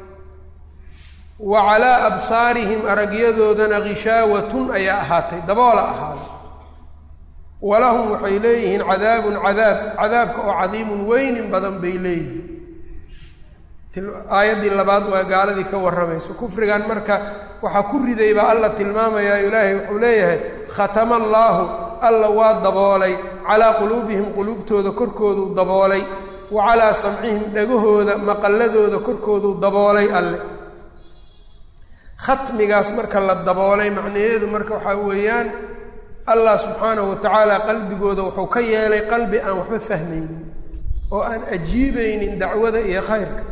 wa calaa absaarihim aragyadoodana gishaawatun ayaa ahaatay daboola ahaaday walahum waxay leeyihiin cadaabun cadaab cadaabka oo cadiimun weynin badan bay leeyihiin aayaddii labaad waa gaaladii ka warramayso kufrigan marka waxaa ku riday baa alla tilmaamayaa ilaahay wuxuu leeyahay khatama allaahu alla waa daboolay calaa quluubihim quluubtooda korkooduu daboolay wa calaa samcihim dhagahooda maqalladooda korkooduu daboolay alle khatmigaas marka la daboolay macnaheedu marka waxaa weeyaan allah subxaanahu watacaala qalbigooda wuxuu ka yeelay qalbi aan waxba fahmaynin oo aan ajiibaynin dacwada iyo khayrka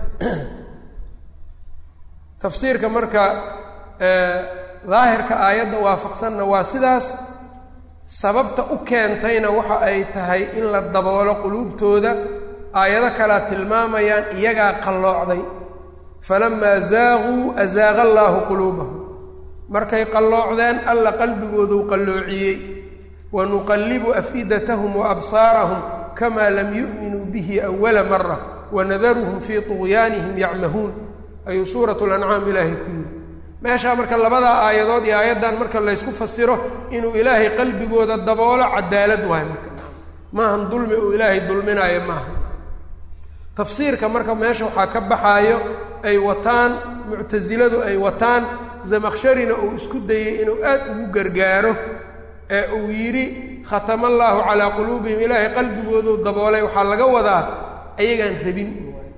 tafsiirka marka daahirka aayadda waafaqsanna waa sidaas sababta u keentayna waxa ay tahay in la daboolo quluubtooda aayado kalea tilmaamayaan iyagaa qalloocday falamaa zaaquu azaaqa allaahu quluubahum markay qalloocdeen alla qalbigooduu qalloociyey wa nuqallibu afidatahum wa absaarahum kamaa lam yu'minuu bihi awala mara wanadaruhum fii tuqyaanihim yacmahuun ayuu suuratu lancaam ilaahay ku yidhi meeshaa marka labadaa aayadood iyo aayaddan marka laysku fasiro inuu ilaahay qalbigooda daboolo cadaalad waayo marka maahan dulmi uu ilaahay dulminaayo maaha tafsiirka marka meesha waxaa ka baxaayo ay wataan muctasiladu ay wataan zamakhsharina uu isku dayey inuu aad ugu gargaaro ee uu yidhi khatama allaahu calaa quluubihim ilaahay qalbigooduu daboolay waxaa laga wadaa iyagaan rabin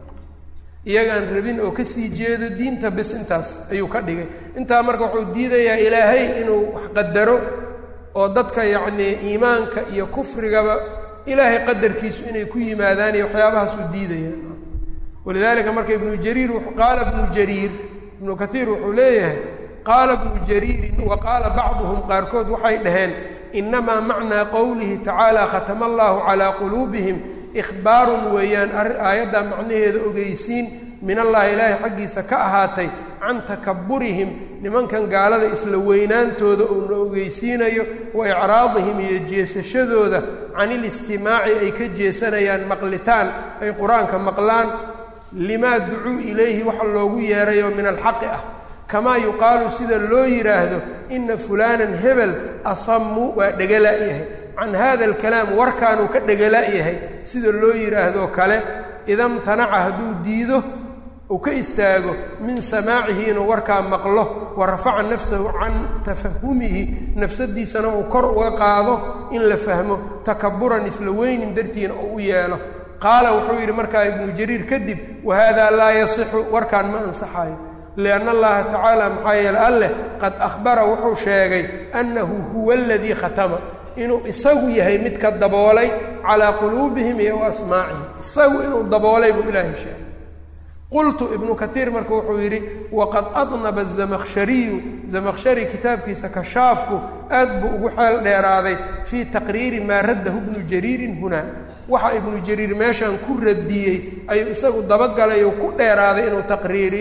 iyagaan rabin oo kasii jeedo diinta bis intaas ayuu ka dhigay intaa marka wuxuu diidayaa ilaahay inuu wax qadaro oo dadka yacnii iimaanka iyo kufrigaba ilaahay qadarkiisu inay ku yimaadaan iyo waxyaabahaasuu diidaya walidaalika marka ibnu jariir qaala ibnu jariir ibnu kaiir wuxuu leeyahay qaala ibnu jariirin wa qaala bacduhum qaarkood waxay dhaheen inamaa macnaa qowlihi tacaala khatama allaahu calaa quluubihim ikhbaarun weeyaan aayaddaa macnaheeda ogeysiin min allahi ilaahay xaggiisa ka ahaatay can takaburihim nimankan gaalada isla weynaantooda uuna ogeysiinayo wa icraadihim iyo jeesashadooda can ilistimaaci ay ka jeesanayaan maqlitaan ay qur-aanka maqlaan limaa ducuu ilayhi waxa loogu yeerayoo min alxaqi ah kamaa yuqaalu sida loo yidhaahdo ina fulaanan hebel asamu waa dhegala-yahay can hada alkalaam warkaanuu ka dhegala-yahay sida loo yidhaahdo kale idamtanaca hadduu diido uu ka istaago min samaacihi inuu warkaa maqlo wa rafaca nafsahu can tafahumihi nafsadiisana uu kor uga qaado in la fahmo takaburan isla weynin dartiina oo u yeelo qaala wuxuu yidhi markaa ibnu jariir kadib wahaadaa laa yasixu warkaan ma ansaxayo lianna allaha tacaala maxaa yeele alleh qad akhbara wuxuu sheegay annahu huwa aladii khatama inuu isagu yahay midka daboolay calaa quluubihim iyo wa asmaacihim isagu inuu daboolay buu ilaahay sheegay qultu ibnu kaiir marka wuxuu yidhi waqad adnaba azamakhshariyu zamakhshari kitaabkiisa kashaafku aad buu ugu xeel dheeraaday fii taqriiri maa raddahu ibnu jariirin hunaa waxa ibnu jariir meeshan ku radiyey ayuu isagu dabagalay oo ku dheeraaday inuu taqriiriyo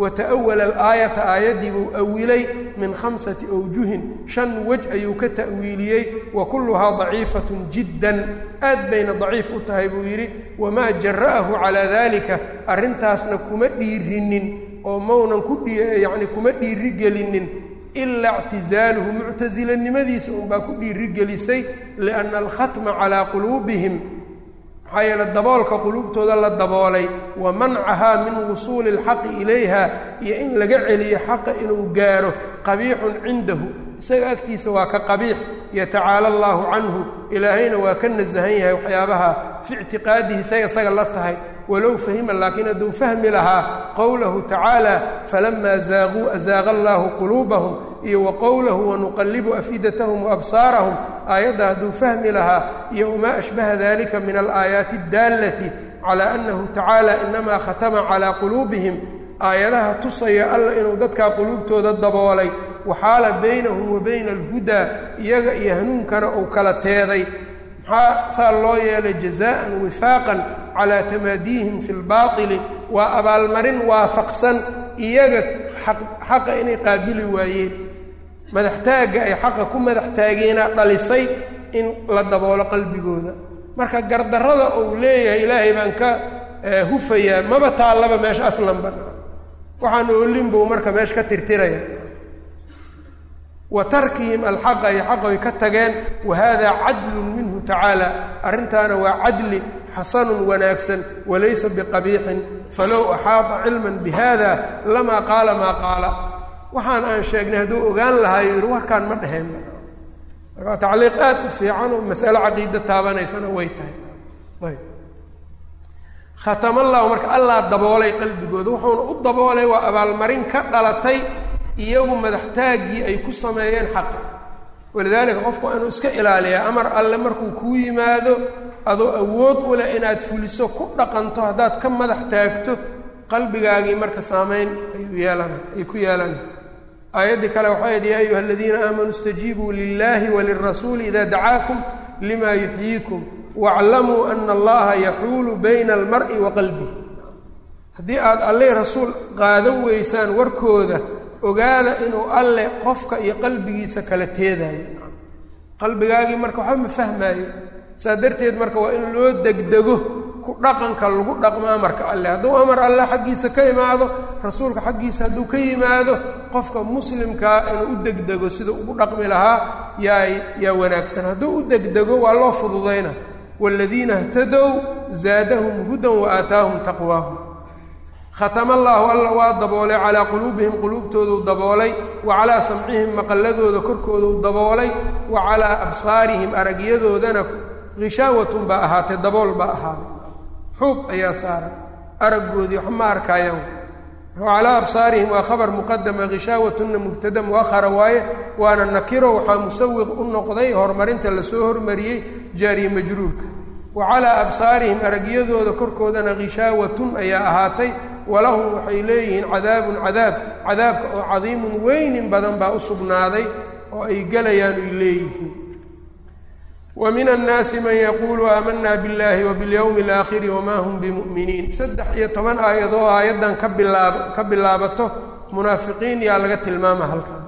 wata'awala alaayata aayaddii buu awilay min khamsati awjuhin shan wej ayuu ka ta'wiiliyey wa kulluhaa daciifatun jiddan aad bayna daciif u tahay buu yidhi wamaa jara'ahu calaa daalika arrintaasna kuma dhiirinin oo maunan ku yacni kuma dhiirigelinin ilaa ictisaaluhu muctasilanimadiisa unbaa ku dhiirigelisay lianna alkhatma calaa quluubihim maxaa yeele daboolka quluubtooda la daboolay wa mancahaa min wusuuli alxaqi ilayha iyo in laga celiyo xaqa inuu gaaro qabiixun cindahu isaga agtiisa waa ka qabiix yatacaala allaahu canhu ilaahayna waa ka nasahan yahay waxyaabaha fi ictiqaadihi say isaga la tahay walow fahima laakiin hadduu fahmi lahaa qowlahu tacaala falamaa zaaquu azaaqa allaahu quluubahum iyo wa qowlahu wanuqallibu afidatahum waabsaarahum aayadda hadduu fahmi lahaa iyo wamaa ashbaha dalika min alaayaati addaallati calaa annahu tacaala inamaa khatama calaa quluubihim aayadaha tusaya alla inuu dadkaa quluubtooda daboolay waxaala baynahum wa bayna alhudaa iyaga iyo hanuunkana uu kala teeday maxaa saa loo yeelay jazaa'an wifaaqan calaa tamaadiihim fi lbaatili waa abaalmarin waafaqsan iyaga xaqa inay qaabili waayeen madaxtaagga ay xaqa ku madax taageena dhalisay in la daboolo qalbigooda marka gardarrada uu leeyahay ilaahay baan ka hufayaa maba taallaba meesha aslanba waxaan oolin buu marka meesha ka tirtiraya wa tarkihim alxaqa iyo xaqoy ka tageen wa haadaa cadlun minhu tacaala arrintaana waa cadli xasanun wanaagsan walaysa biqabiixin falow axaata cilman bihada lamaa qaala maa qaala waxaan aan sheegnay hadduu ogaan lahaa yuu yidhi warkaan ma dheheen marka tacliiq aad u fiican oo mas'alo caqiida taabanaysana way tahay ayb khatamallahu marka allah daboolay qalbigooda wuxuuna u daboolay waa abaalmarin ka dhalatay iyagu madaxtaaggii ay ku sameeyeen xaqa walidaalika qofku waa inuu iska ilaaliyaa amar alle markuu kuu yimaado adoo awood u leh inaad fuliso ku dhaqanto haddaad ka madax taagto qalbigaagii marka saamayn ayuu yeelana ay ku yeelana aayaddii kale waxay idhi yaa ayuha aladiina aamanuu istajiibuu lilahi walirasuuli idaa dacaakum limaa yuxyiikum waaclamuu ana allaha yaxuulu bayna almar'i wa qalbihi haddii aad alle rasuul qaadan weysaan warkooda ogaada inuu alle qofka iyo qalbigiisa kala teedaayo qalbigaagii marka waxba ma fahmaayo saa darteed marka waa in loo degdego ku dhaqanka lagu dhaqmo amarka alle hadduu amar alle xaggiisa ka imaado rasuulka xaggiisa hadduu ka yimaado qofka muslimkaa inuu u degdego siduu ugu dhaqmi lahaa yaa yaa wanaagsan hadduu u degdego waa loo fududayna waaladiina htadow zaadahum hudan wa aataahum taqwaahum khatama allaahu alla waa daboolay calaa quluubihim quluubtooduu daboolay wa calaa samcihim maqalladooda korkooduu daboolay wa calaa absaarihim aragyadoodana hishaawatun baa ahaatay dabool baa ahaaday xuub ayaa saaran araggoodii wax ma arkaayaan wa calaa absaarihim waa khabar muqadama hishaawatunna mubtada mu'ahara waaye waana nakiro waxaa musawiq u noqday horumarinta lasoo hormariyey jaariye majruurka wa calaa absaarihim aragyadooda korkoodana hishaawatun ayaa ahaatay walahum waxay leeyihiin cadaabun cadaab cadaabka oo cadiimun weynin badan baa u sugnaaday oo ay gelayaan ay leeyihiin wa min annaasi man yaquulu aamanaa biاllahi wa biاlyowmi alaakhiri wamaa hum bimu'miniin saddex iyo toban aayadoo aayaddan ka bilaab ka bilaabato munaafiqiin yaa laga tilmaama halkan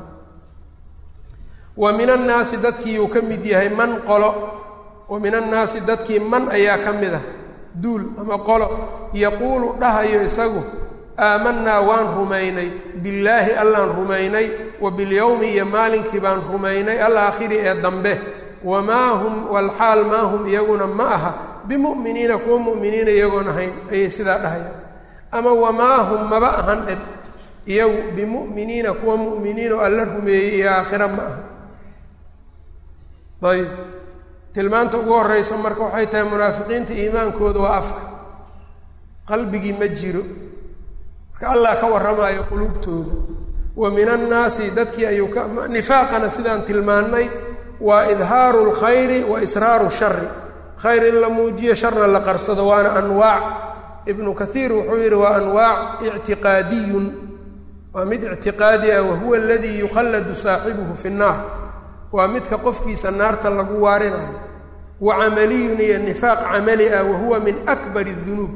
wa min annaasi dadkiiuu ka mid yahay man qolo wa min annaasi dadkii man ayaa ka mid ah duul ama qolo yaquulu dhahayo isagu aamanaa waan rumaynay billaahi allaan rumaynay wa bilyowmi iyo maalinkii baan rumaynay alaakhiri ee dambe wamaa hum walxaal maa hum iyaguna ma aha bimu'miniina kuwa mu'miniina iyagoon ahayn ayay sidaa dhahayaan ama wamaa hum maba ahan dhen iyagu bimu'miniina kuwa mu'miniinoo alla rumeeyey iyo aakhira ma aha ayb tilmaanta ugu horreysa marka waxay tahay munaafiqiinta iimaankooda waa afka qalbigii ma jiro marka allah ka warramaayo qulubtooda wa min annaasi dadkii ayuu ka nifaaqana sidaan tilmaannay waa idhaaru lkhayri wa israaru shari khayr in la muujiyo sharna la qarsado waana anwaac ibnu kathiir wuxuu yidhi waa anwaac ictiqaadiyun waa mid ictiqaadi ah wahuwa aladii yukhalladu saaxibuhu fi nnaar waa midka qofkiisa naarta lagu waarinayo wa camaliyun iyo nifaaq camali ah wahuwa min akbari dunuub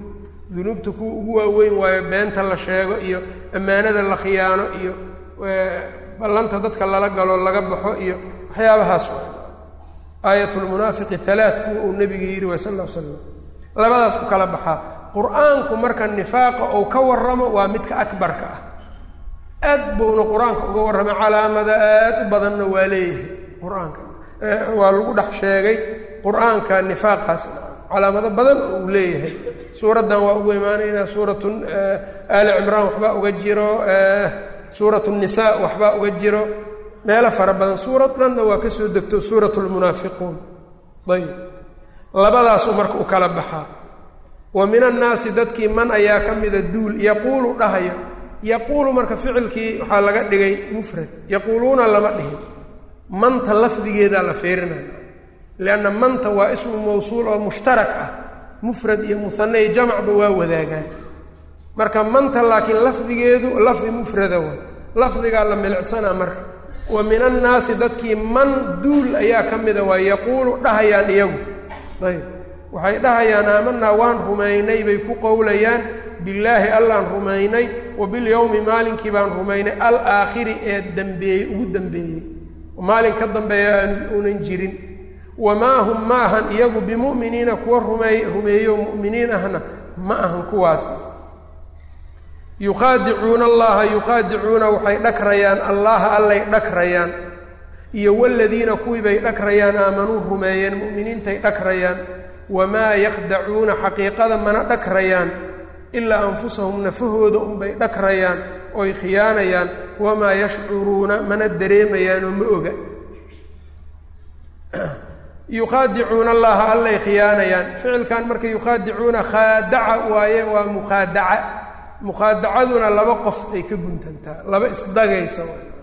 dunuubta kuwa ugu waaweyn waayo beenta la sheego iyo ammaanada la khiyaano iyo ballanta dadka lala galo laga baxo iyo waxyaabahaas waay aayatulmunaafiqi halaad kuwa uu nebiga yidhi way sal alla ly slam labadaas u kala baxaa qur-aanku marka nifaaqa uu ka warramo waa midka akbarka ah aad buuna qur-aanka uga warramay calaamada aad u badanna waa leeyahay qur-aanka waa lagu dhex sheegay qur-aanka nifaaqaas calaamado badan oo uu leeyahay suuraddan waa ugu imaanaynaa suuratu aali cimraan waxbaa uga jiro suuratu nisaa waxbaa uga jiro meelo fara badan suurad dhanna waa ka soo degto suuratu lmunaafiquun ayb labadaasuu marka u kala baxaa wa min annaasi dadkii man ayaa ka mida duul yaquulu dhahaya yaquulu marka ficilkii waxaa laga dhigay mufrad yaquuluuna lama dhihin manta lafdigeedaa la feerinaya lianna manta waa ismu mawsuul oo mushtarak ah mufrad iyo musanne iyo jamacba waa wadaagaan marka manta laakiin lafdigeedu lafdi mufrada waa lafdigaa la milicsanaa marka wa min annaasi dadkii man duul ayaa ka mida waa yaquulu dhahayaan iyagu ayb waxay dhahayaan aamanaa waan rumaynay bay ku qowlayaan billaahi allaan rumaynay wa bilyowmi maalinkii baan rumaynay alaakhiri ee dambeeyey ugu dambeeyey maalin ka dambeeya aan unan jirin wamaa hum ma ahan iyagu bimu'miniina kuwa rumeey rumeeyo mu'miniin ahna ma ahan kuwaas yukhaadicuuna allaha yukhaadicuuna waxay dhagrayaan allaha allay dhagrayaan iyo waladiina kuwii bay dhagrayaan aamanuu rumeeyeen mu'miniintay dhagrayaan wamaa yakhdacuuna xaqiiqada mana dhagrayaan ilaa anfusahum nafahooda unbay dhagrayaan oy khiyaanayaan wamaa yashcuruuna mana dareemayaanoo ma oga yukhaadicuuna allaha allay khiyaanayaan ficilkan marka yukhaadicuuna khaadaca waaye waa mukhaadaca mukhaadacaduna laba qof ay ka guntantaa laba isdagayso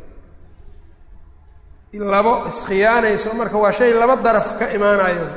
labo iskhiyaanayso marka waa shay laba daraf ka imaanayo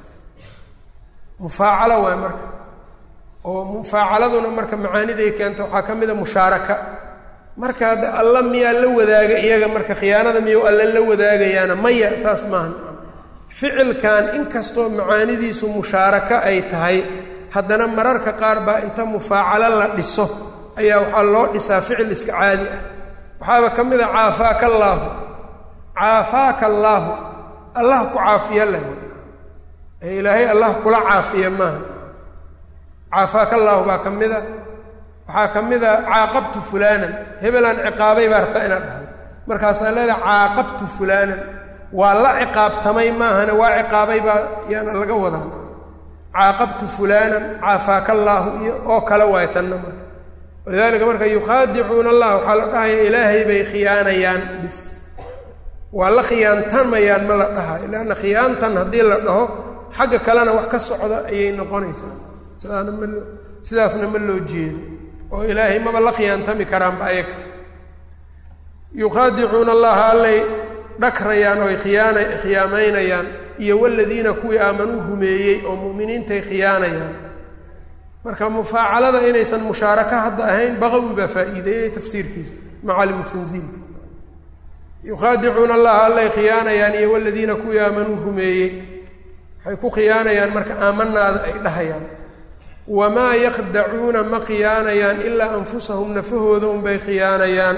mufaacalo waay marka oo mufaacaladuna marka macaaniday keenta waxaa ka mid a mushaaraka marka hadda alla miyaa la wadaaga iyaga marka khiyaanada miyuu alla la wadaagayaana maya saas maaha ficilkan inkastoo macaanidiisu mushaaraka ay tahay haddana mararka qaar baa inta mufaacalo la dhiso ayaa waxaa loo dhisaa ficil iska caadi ah waxaaba ka mid a caafaaka allaahu caafaaka allaahu allah ku caafiya leh ee ilaahay allah kula caafiya maaha caafaaka allaahu baa ka mid a waxaa ka mid a caaqabtu fulaanan hebelaan ciqaabay baa rabtaa inaad dhahdo markaasaa leedaha caaqabtu fulaanan waa la ciqaabtamay maahana waa ciqaabay baa yaana laga wadaa caaqabtu fulaanan caafaaka allaahu iyo oo kale waay tanna marka walidaalika marka yukhaadicuuna allah waxaa la dhahaya ilaahay bay khiyaanayaan bis waa la khiyaantamayaan ma la dhahayo leanna khiyaantan haddii la dhaho xagga kalena wax ka socda ayay noqonaysaa sidaana ma loo sidaasna ma loo jeedo oo ilaahay maba la khiyaantami karaanba ayaga yukhaadicuuna allaha allay dhagrayaan oo ay khiyaana khiyaamaynayaan iyo waladiina kuwii aamanuu rumeeyey oo mu'miniintay khiyaanayaan marka mufaacalada inaysan mushaaraka hadda ahayn baqawi baa faa'iideeyey tafsiirkiisa macaalimu tanziilka yukhaadicuuna allaha allay khiyaanayaan iyo waladiina kuwii aamanuu rumeeyey waxay ku khiyaanayaan marka aamanaada ay dhahayaan wamaa yakhdacuuna ma khiyaanayaan ilaa anfusahum nafahooda unbay khiyaanayaan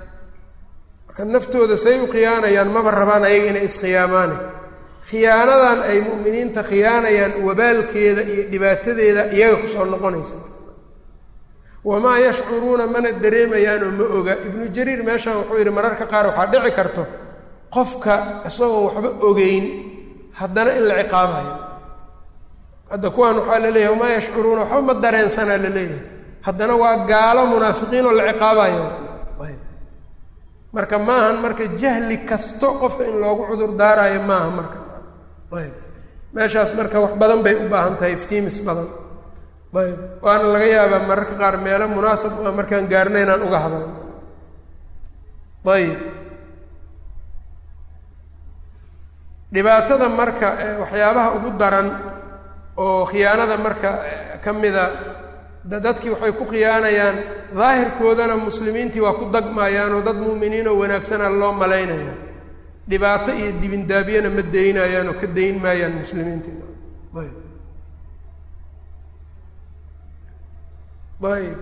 marka naftooda say u khiyaanayaan maba rabaan ayaga inay iskhiyaamaan khiyaanadan ay mu'miniinta khiyaanayaan wabaalkeeda iyo dhibaatadeeda iyaga kusoo noqonaysa wamaa yashcuruuna mana dareemayaanoo ma oga ibnu jariir meeshaan wuxuu yidhi mararka qaar waxaa dhici karto qofka isagoon waxba ogeyn haddana in la ciqaabayo hadda kuwaan waxaa la leeyahay wamaa yashcuruuna waxba ma dareensanaa la leeyahay haddana waa gaalo munaafiqiin oo la ciqaabayo marka maahan marka jahli kasto qofka in loogu cudur daaraayo maaha marka ayb meeshaas marka wax badan bay u baahan tahay iftiimis badan ayb waana laga yaabaa mararka qaar meelo munaasab a markaan gaarna inaan uga hadalno ayb dhibaatada marka waxyaabaha ugu daran oo khiyaanada marka ka mida dadkii waxay ku khiyaanayaan daahirkoodana muslimiintii waa ku dagmayaan oo dad mu'miniin oo wanaagsana loo malaynaya dhibaato iyo dibindaabiyana ma daynayaan oo ka dayn maayaan muslimiintii ayb ayb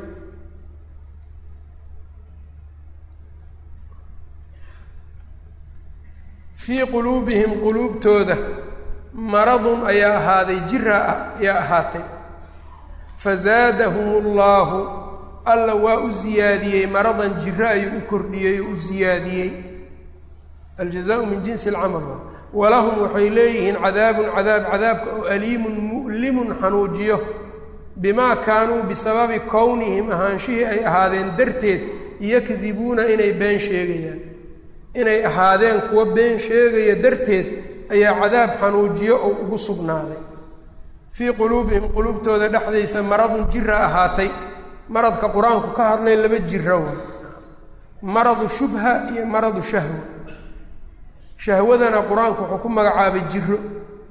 fii quluubihim quluubtooda maradun ayaa ahaaday jira ayaa ahaatay fazaadahum اllaahu alla waa u ziyaadiyey maradan jiro ayuu u kordhiyey oo u ziyaadiyey aljazaau min jinsi alcamal walahum waxay leeyihiin cadaabun cadaab cadaabka oo aliimun mu'limun xanuujiyo bimaa kaanuu bisababi kownihim ahaanshihii ay ahaadeen darteed yakdibuuna inay been sheegayaan inay ahaadeen kuwa been sheegaya darteed ayaa cadaab xanuujiyo oo ugu sugnaaday fii quluubihim quluubtooda dhexdiisa maradun jira ahaatay maradka qur-aanku ka hadlay laba jira wa maradu shubha iyo maradu shahwa shahwadana qur-aanku wuxuu ku magacaabay jiro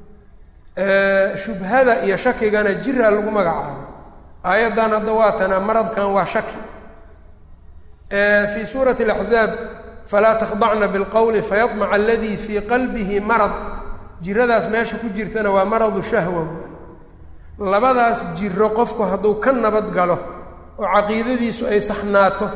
shubhada iyo shakigana jira lagu magacaabay aayaddan hadda waatana maradkan waa shaki fii suurati alaxzaab falaa takhdacna bilqowli fayadmaca aladii fii qalbihi marad jiradaas meesha ku jirtana waa maradu shahwa labadaas jiro qofku hadduu ka nabad galo oo caqiidadiisu ay saxnaato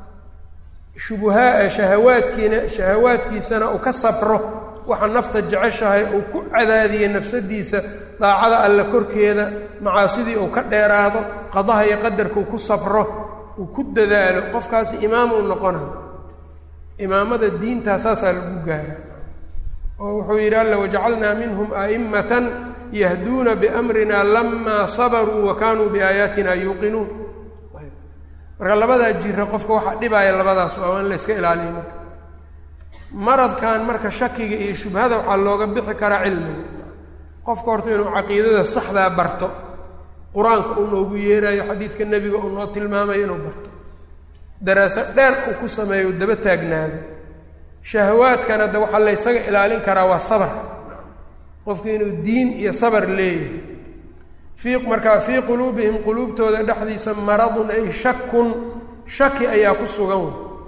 shubuhaa shahawaadkiina shahawaadkiisana uu ka sabro waxa nafta jeceshahay uu ku cadaadiye nafsadiisa daacada alle korkeeda macaasidii uu ka dheeraado qadaha iyo qadarka uu ku sabro uu ku dadaalo qofkaasi imaam uu noqonayo imaamada diintaa saasaa lagu gaara oo wuxuu yidhi alla wajacalnaa minhum a'immatan yahduuna biamrina lamaa sabaruu wa kaanuu biaayaatina yuuqinuun marka labadaa jira qofka waxaa dhibaaya labadaas waa in la yska ilaaliyo marka maradkan marka shakiga iyo shubhada waxaa looga bixi karaa cilmiga qofka horta inuu caqiidada saxdaa barto qur-aanka uu noogu yeerayo xadiidka nebiga uu noo tilmaamayo inuu barto daraasa dheer uu ku sameeyo u daba taagnaado shahawaadkana de waxaa la ysaga ilaalin karaa waa sabar qofka inuu diin iyo sabar leeyahay fii markaa fii quluubihim quluubtooda dhexdiisa maradun ay shakun shaki ayaa ku sugan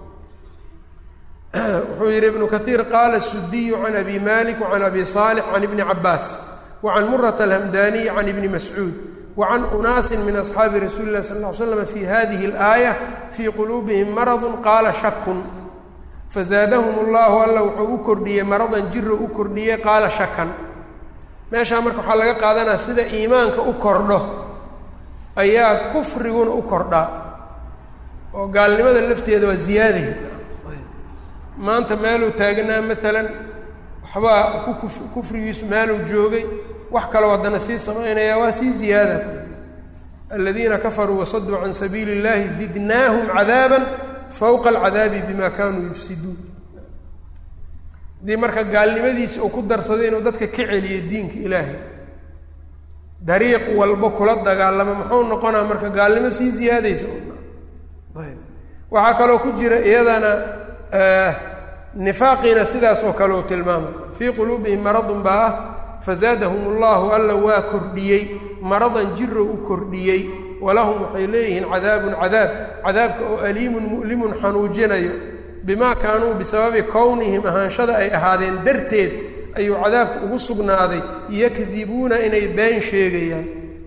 wuxuu yidhi ibnu kaiir qaala sudiyu can abi malik wacan abi saalix can ibni cabaas wacan murata alhamdaniy can ibni mascuud wacan unaasin min asxaabi rasuuli illahi sal ll ly slam fi hadihi alaaya fii quluubihim maradun qaala shakun fazaadahum allahu alla wuxuu u kordhiyey maradan jiro u kordhiyey qaala shakan meeshaa marka waxaa laga qaadanaya sida iimaanka u kordho ayaa kufriguna u kordhaa oo gaalnimada lafteeda waa ziyaaday maanta meeluu taagnaa maalan waxbaa ku kufrigiisu meeluu joogay wax kaloo haddana sii samaynayaa waa sii ziyaada aladiina kafaruu wasaduu can sabiili اllahi zidnaahum cadaaba fowqa alcadaabi bima kanuu yufsiduun haddii marka gaalnimadiisi uu ku darsaday inuu dadka ka celiyo diinka ilaahay dariiq walba kula dagaalamo muxuu noqonaa marka gaalnimo sii ziyaadaysa waxaa kaloo ku jira iyadana nifaaqiina sidaas oo kale uu tilmaamay fii quluubihim maradun baa ah fazaadahum allahu alla waa kordhiyey maradan jiro u kordhiyey walahum waxay leeyihiin cadaabun cadaab cadaabka oo aliimun mu'limun xanuujinayo bimaa kaanuu bisababi kownihim ahaanshada ay ahaadeen darteed ayuu cadaabka ugu sugnaaday yakdibuuna inay been sheegayaan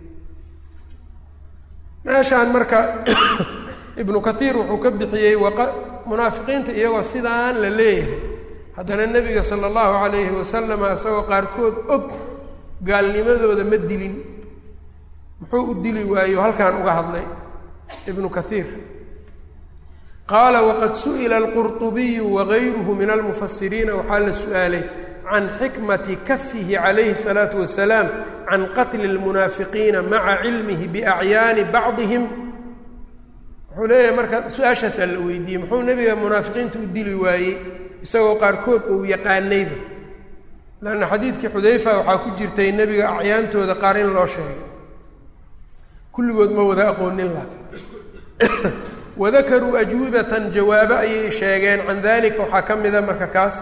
meeshaan marka ibnu kaiir wuxuu ka bixiyey munaafiqiinta iyagoo sidaan la leeyahay haddana nebiga sala allahu calayhi wasalam isagoo qaarkood og gaalnimadooda ma dilin muxuu u dili waayo halkaan uga hadlay ibnu kaiir qaala waqad su'ila alqurطubiyu wagayruhu min almufasiriina waxaa la su-aalay can xikmati kafihi calayhi الsalaatu wasalaam can qatli اlmunaafiqiina maca cilmihi biacyaani bacdihim wuxuu leeyahay marka su-aashaasaa la weydiiyey muxuu nebiga munaafiqiinta u dili waayey isagoo qaarkood uu yaqaanayba lanna xadiidkii xudayfa waxaa ku jirtay nebiga acyaantooda qaar in loo sheegay kulligood ma wada aqoonin laakiin wadakaruu ajwibatan jawaabo ayay sheegeen can dalika waxaa ka mida marka kaas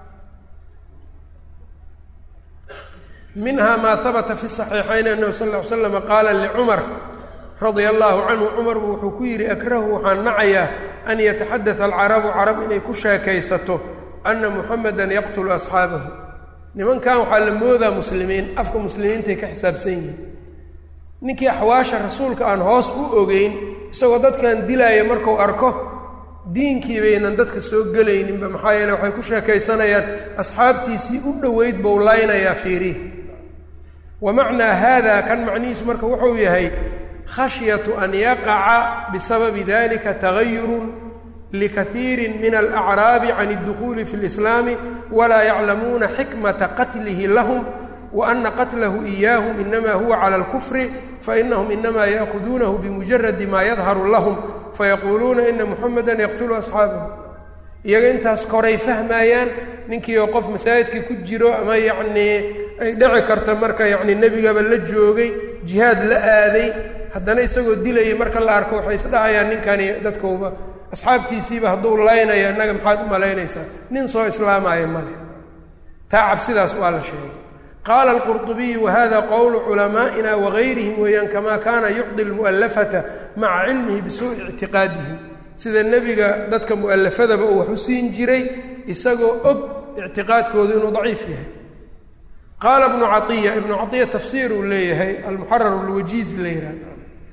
minha maa habata fi saxiixayn annahu sal ll ly slam qaala licumar radia allahu canhu cumar buu wuxuu ku yidhi akrahu waxaan nacayaa an yataxadata alcarabu carab inay ku sheekaysato ana muxamedan yaqtulu asxaabahu nimankan waxaa la moodaa muslimiin afka muslimiintay ka xisaabsan yihiin ninkii axwaasha rasuulka aan hoos u ogeyn isagoo dadkan dilaya markuu arko diinkii baynan dadka soo gelayninba maxaa yeele waxay ku sheekaysanayaan asxaabtiisii u dhoweyd buu laynayaa fiirihi wa macnaa haada kan macnihiisu marka wuxuu yahay khashyatu an yaqaca bisababi dalika tagayurun likaiirin min alacraabi can اddukuuli fi اlislaami walaa yaclamuuna xikmata qatlihi lahum وأن qتله إyاهم إنma huوa عlى الكفر فإنهم إنma يأخذuنه بمجرد ma يظهر لهم فيقuluuna إنa محمدا يqتل أصحاaبه iyaga intaas koray fahmayaan ninkii oo qof masaajidkii ku jiro ama yacnii ay dhici karta marka yacni nebigaba la joogay jihaad la aaday haddana isagoo dilaya marka la arko waxay isdhahayaan ninkani dadkooba asxaabtiisiiba hadduu laynayo innaga maxaad u malaynaysaa nin soo islaamaya male taa cabsidaas waa la sheegay qaala alqurطubiyu wahada qowlu culamaa'ina wagayrihim weeyaan kamaa kaana yucdi lmu'allafata maca cilmihi bisuu'i ictiqaadihim sida nebiga dadka mu'allafadaba uu wax u siin jiray isagoo og ictiqaadkoodu inuu daciif yahay qaala ibnu caiya ibnu caiya tafsiir uu leeyahay almuxarar alwajiiz la yihahdo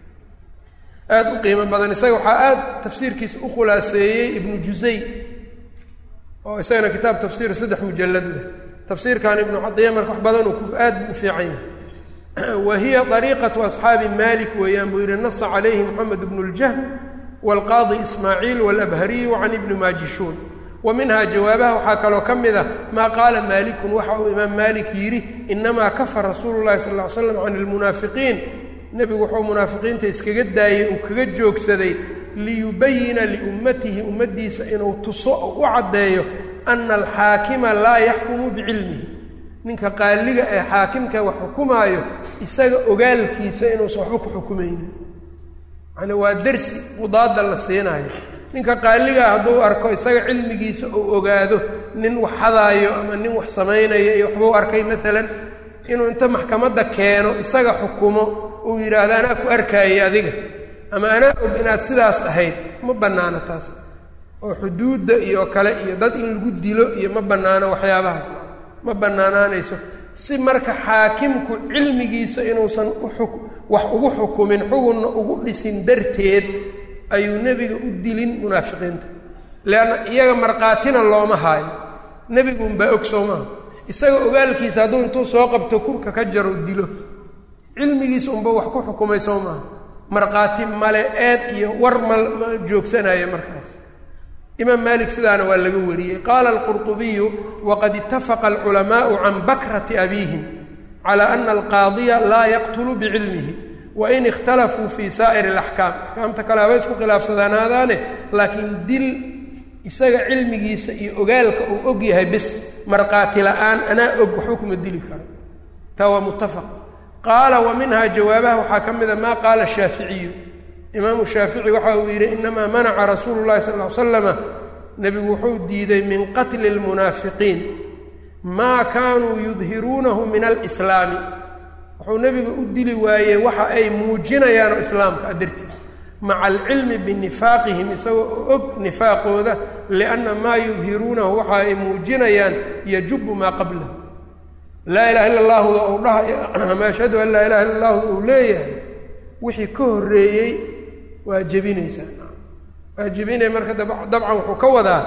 aada u qiimo badan isaga waxaa aada tafsiirkiisa u khulaaseeyey ibnu jusay oo isagana kitaab tafsiir saddex mujallad leh tafsiirkan ibnu caiya marka wax badan uu aad u fiican yahay wa hiya ariiqatu asxaabi malik weeyaan buu yidhi nasa calayhi moxamed bnu ljahm waalqaadi ismaaciil waalabhariyu can ibni maajishuun wa minhaa jawaabaha waxaa kaloo ka mid ah maa qaala maalikun waxa uu imaam maalik yidhi inamaa kafa rasuulu llahi sal ll ly slam can ilmunaafiqiin nebigu wuxuu munaafiqiinta iskaga daayey uu kaga joogsaday liyubayina liummatihi ummaddiisa inuu tuso oo u caddeeyo ana alxaakima laa yaxkumu bicilmihi ninka qaaliga ee xaakimka wax xukumaayo isaga ogaalkiisa inuusan waxba ku xukumaynin yani waa dersi qudaada la siinaayo ninka qaaligaa hadduu arko isaga cilmigiisa uu ogaado nin wax hadaayo ama nin wax samaynayo iyo waxbuu arkay maalan inuu inta maxkamadda keeno isaga xukumo uu yidhaahdo anaa ku arkaayay adiga ama anaa og inaad sidaas ahayd ma bannaano taas oo xuduudda iyo kale iyo dad in lagu dilo iyo ma bannaano waxyaabahaas ma bannaanaanayso si marka xaakimku cilmigiisa inuusan wax ugu xukumin xugunna ugu dhisin darteed ayuu nebiga u dilin munaafiqiinta leanna iyaga markhaatina looma haayo nebigu unbaa og soo maaha isaga ogaalkiisa hadduu intuu soo qabto kurka ka jaro dilo cilmigiisa unba wax ku xukumay soo maaha markhaati male eed iyo war ma ma joogsanaya markaas imaam maalik sidaana waa laga wariyey qaala alqurطubiyu waqad itafaqa alculamaa'u can bakrati abiihim cala ana alqaadiya laa yaqtulu bicilmihi wain ikhtalafuu fii saa'iri alaxkaam axkaamta kale haba isku khilaafsadaanaadaane laakiin dil isaga cilmigiisa iyo ogaalka uu og yahay bis markhaati la'aan anaa og waxba kuma dili karo taa waa muttafaq qaala wa minhaa jawaabaha waxaa ka mida maa qaala shaaficiyu imaamu shaafici waxa uu yidhi inamaa manaca rasuulu llahi sal ll slama nebigu wuxuu diiday min qatli almunaafiqiin maa kaanuu yudhiruunahu min alislaami wuxuu nebigu u dili waayey waxa ay muujinayaan oo islaamka a dartiisa maca alcilmi binifaaqihim isagoo og nifaaqooda lianna maa yudhiruunahu waxa ay muujinayaan yajubu maa qablahu laa ilaha illa allahuda ou dhahay ama ashhadu an laa ilaha illa allahuda uu leeyahay wixii ka horreeyey waa jebinaysaa waa jebinaya marka dabcan wuxuu ka wadaa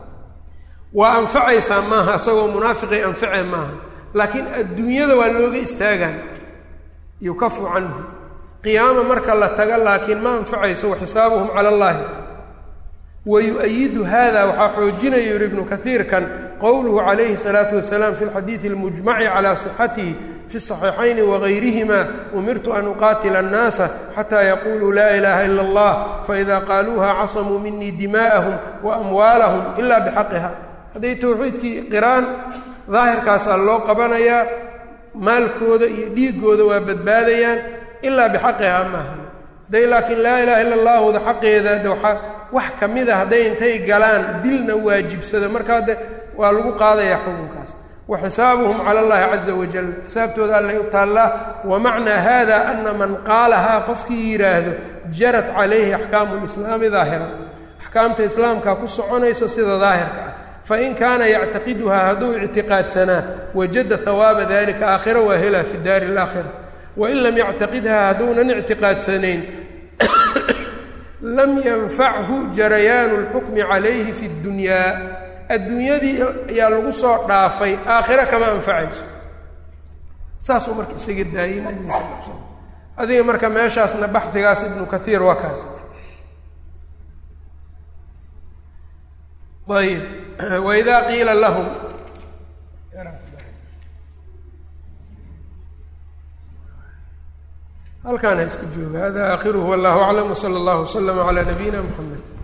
waa anfacaysaa maaha isagoo munaafiqay anfacee maaha laakiin adduunyada waa looga istaagaan yukafu canhu qiyaama marka la taga laakiin ma anfacayso waxisaabuhum cala allahi wa yu-ayidu hada waxaa xoojinaya yuri ibnu kaiirkan qowluhu calayhi salaatu wasalaam fi lxadiidi almujmaci calaa sixatihi fi الصaxiixayni wagayrihima umirtu an uqaatila الnaasa xataa yaquluu laa ilaha ila اllah faida qaaluuha casamuu minii dimaa'ahum waamwaalahum ila bixaqiha hadday towxiidkii qiraan daahirkaasaa loo qabanayaa maalkooda iyo dhiigooda waa badbaadayaan ilaa bixaqihaa maaha hadday laakiin laa ilaha illa allahuda xaqeeda de waaa wax ka mid a hadday intay galaan dilna waajibsado markaa de waa lagu qaadayaa xukunkaas waxisaabuhum cala allahi caza wajal xisaabtooda allay u taallaa wa macnaa hada ana man qaalahaa qofkii yidhaahdo jarat calayhi axkaamu lislaami daahiran axkaamta islaamkaa ku soconayso sida daahirka ah fain kaana yactaqiduhaa hadduu ictiqaadsanaa wajada hawaaba dalika aakhira waa helaa fi daari alaakhira wain lam yactaqidhaa hadduunan ictiqaadsanayn lam yanfachu jarayaanu اlxukmi calayhi fi اddunyaa adduunyadii ayaa lagu soo dhaafay aakhira kama anfacayso saasuu marka isaga daayey nabiga sal l slam adiga marka meeshaasna baxdigaas ibnu kathiir waa kaas ayb waidaa qiila lahum halkaan ha iska jooga hada aakhiruhu wallahu aclam wsala allahu waslama calaa nabiyina muxamed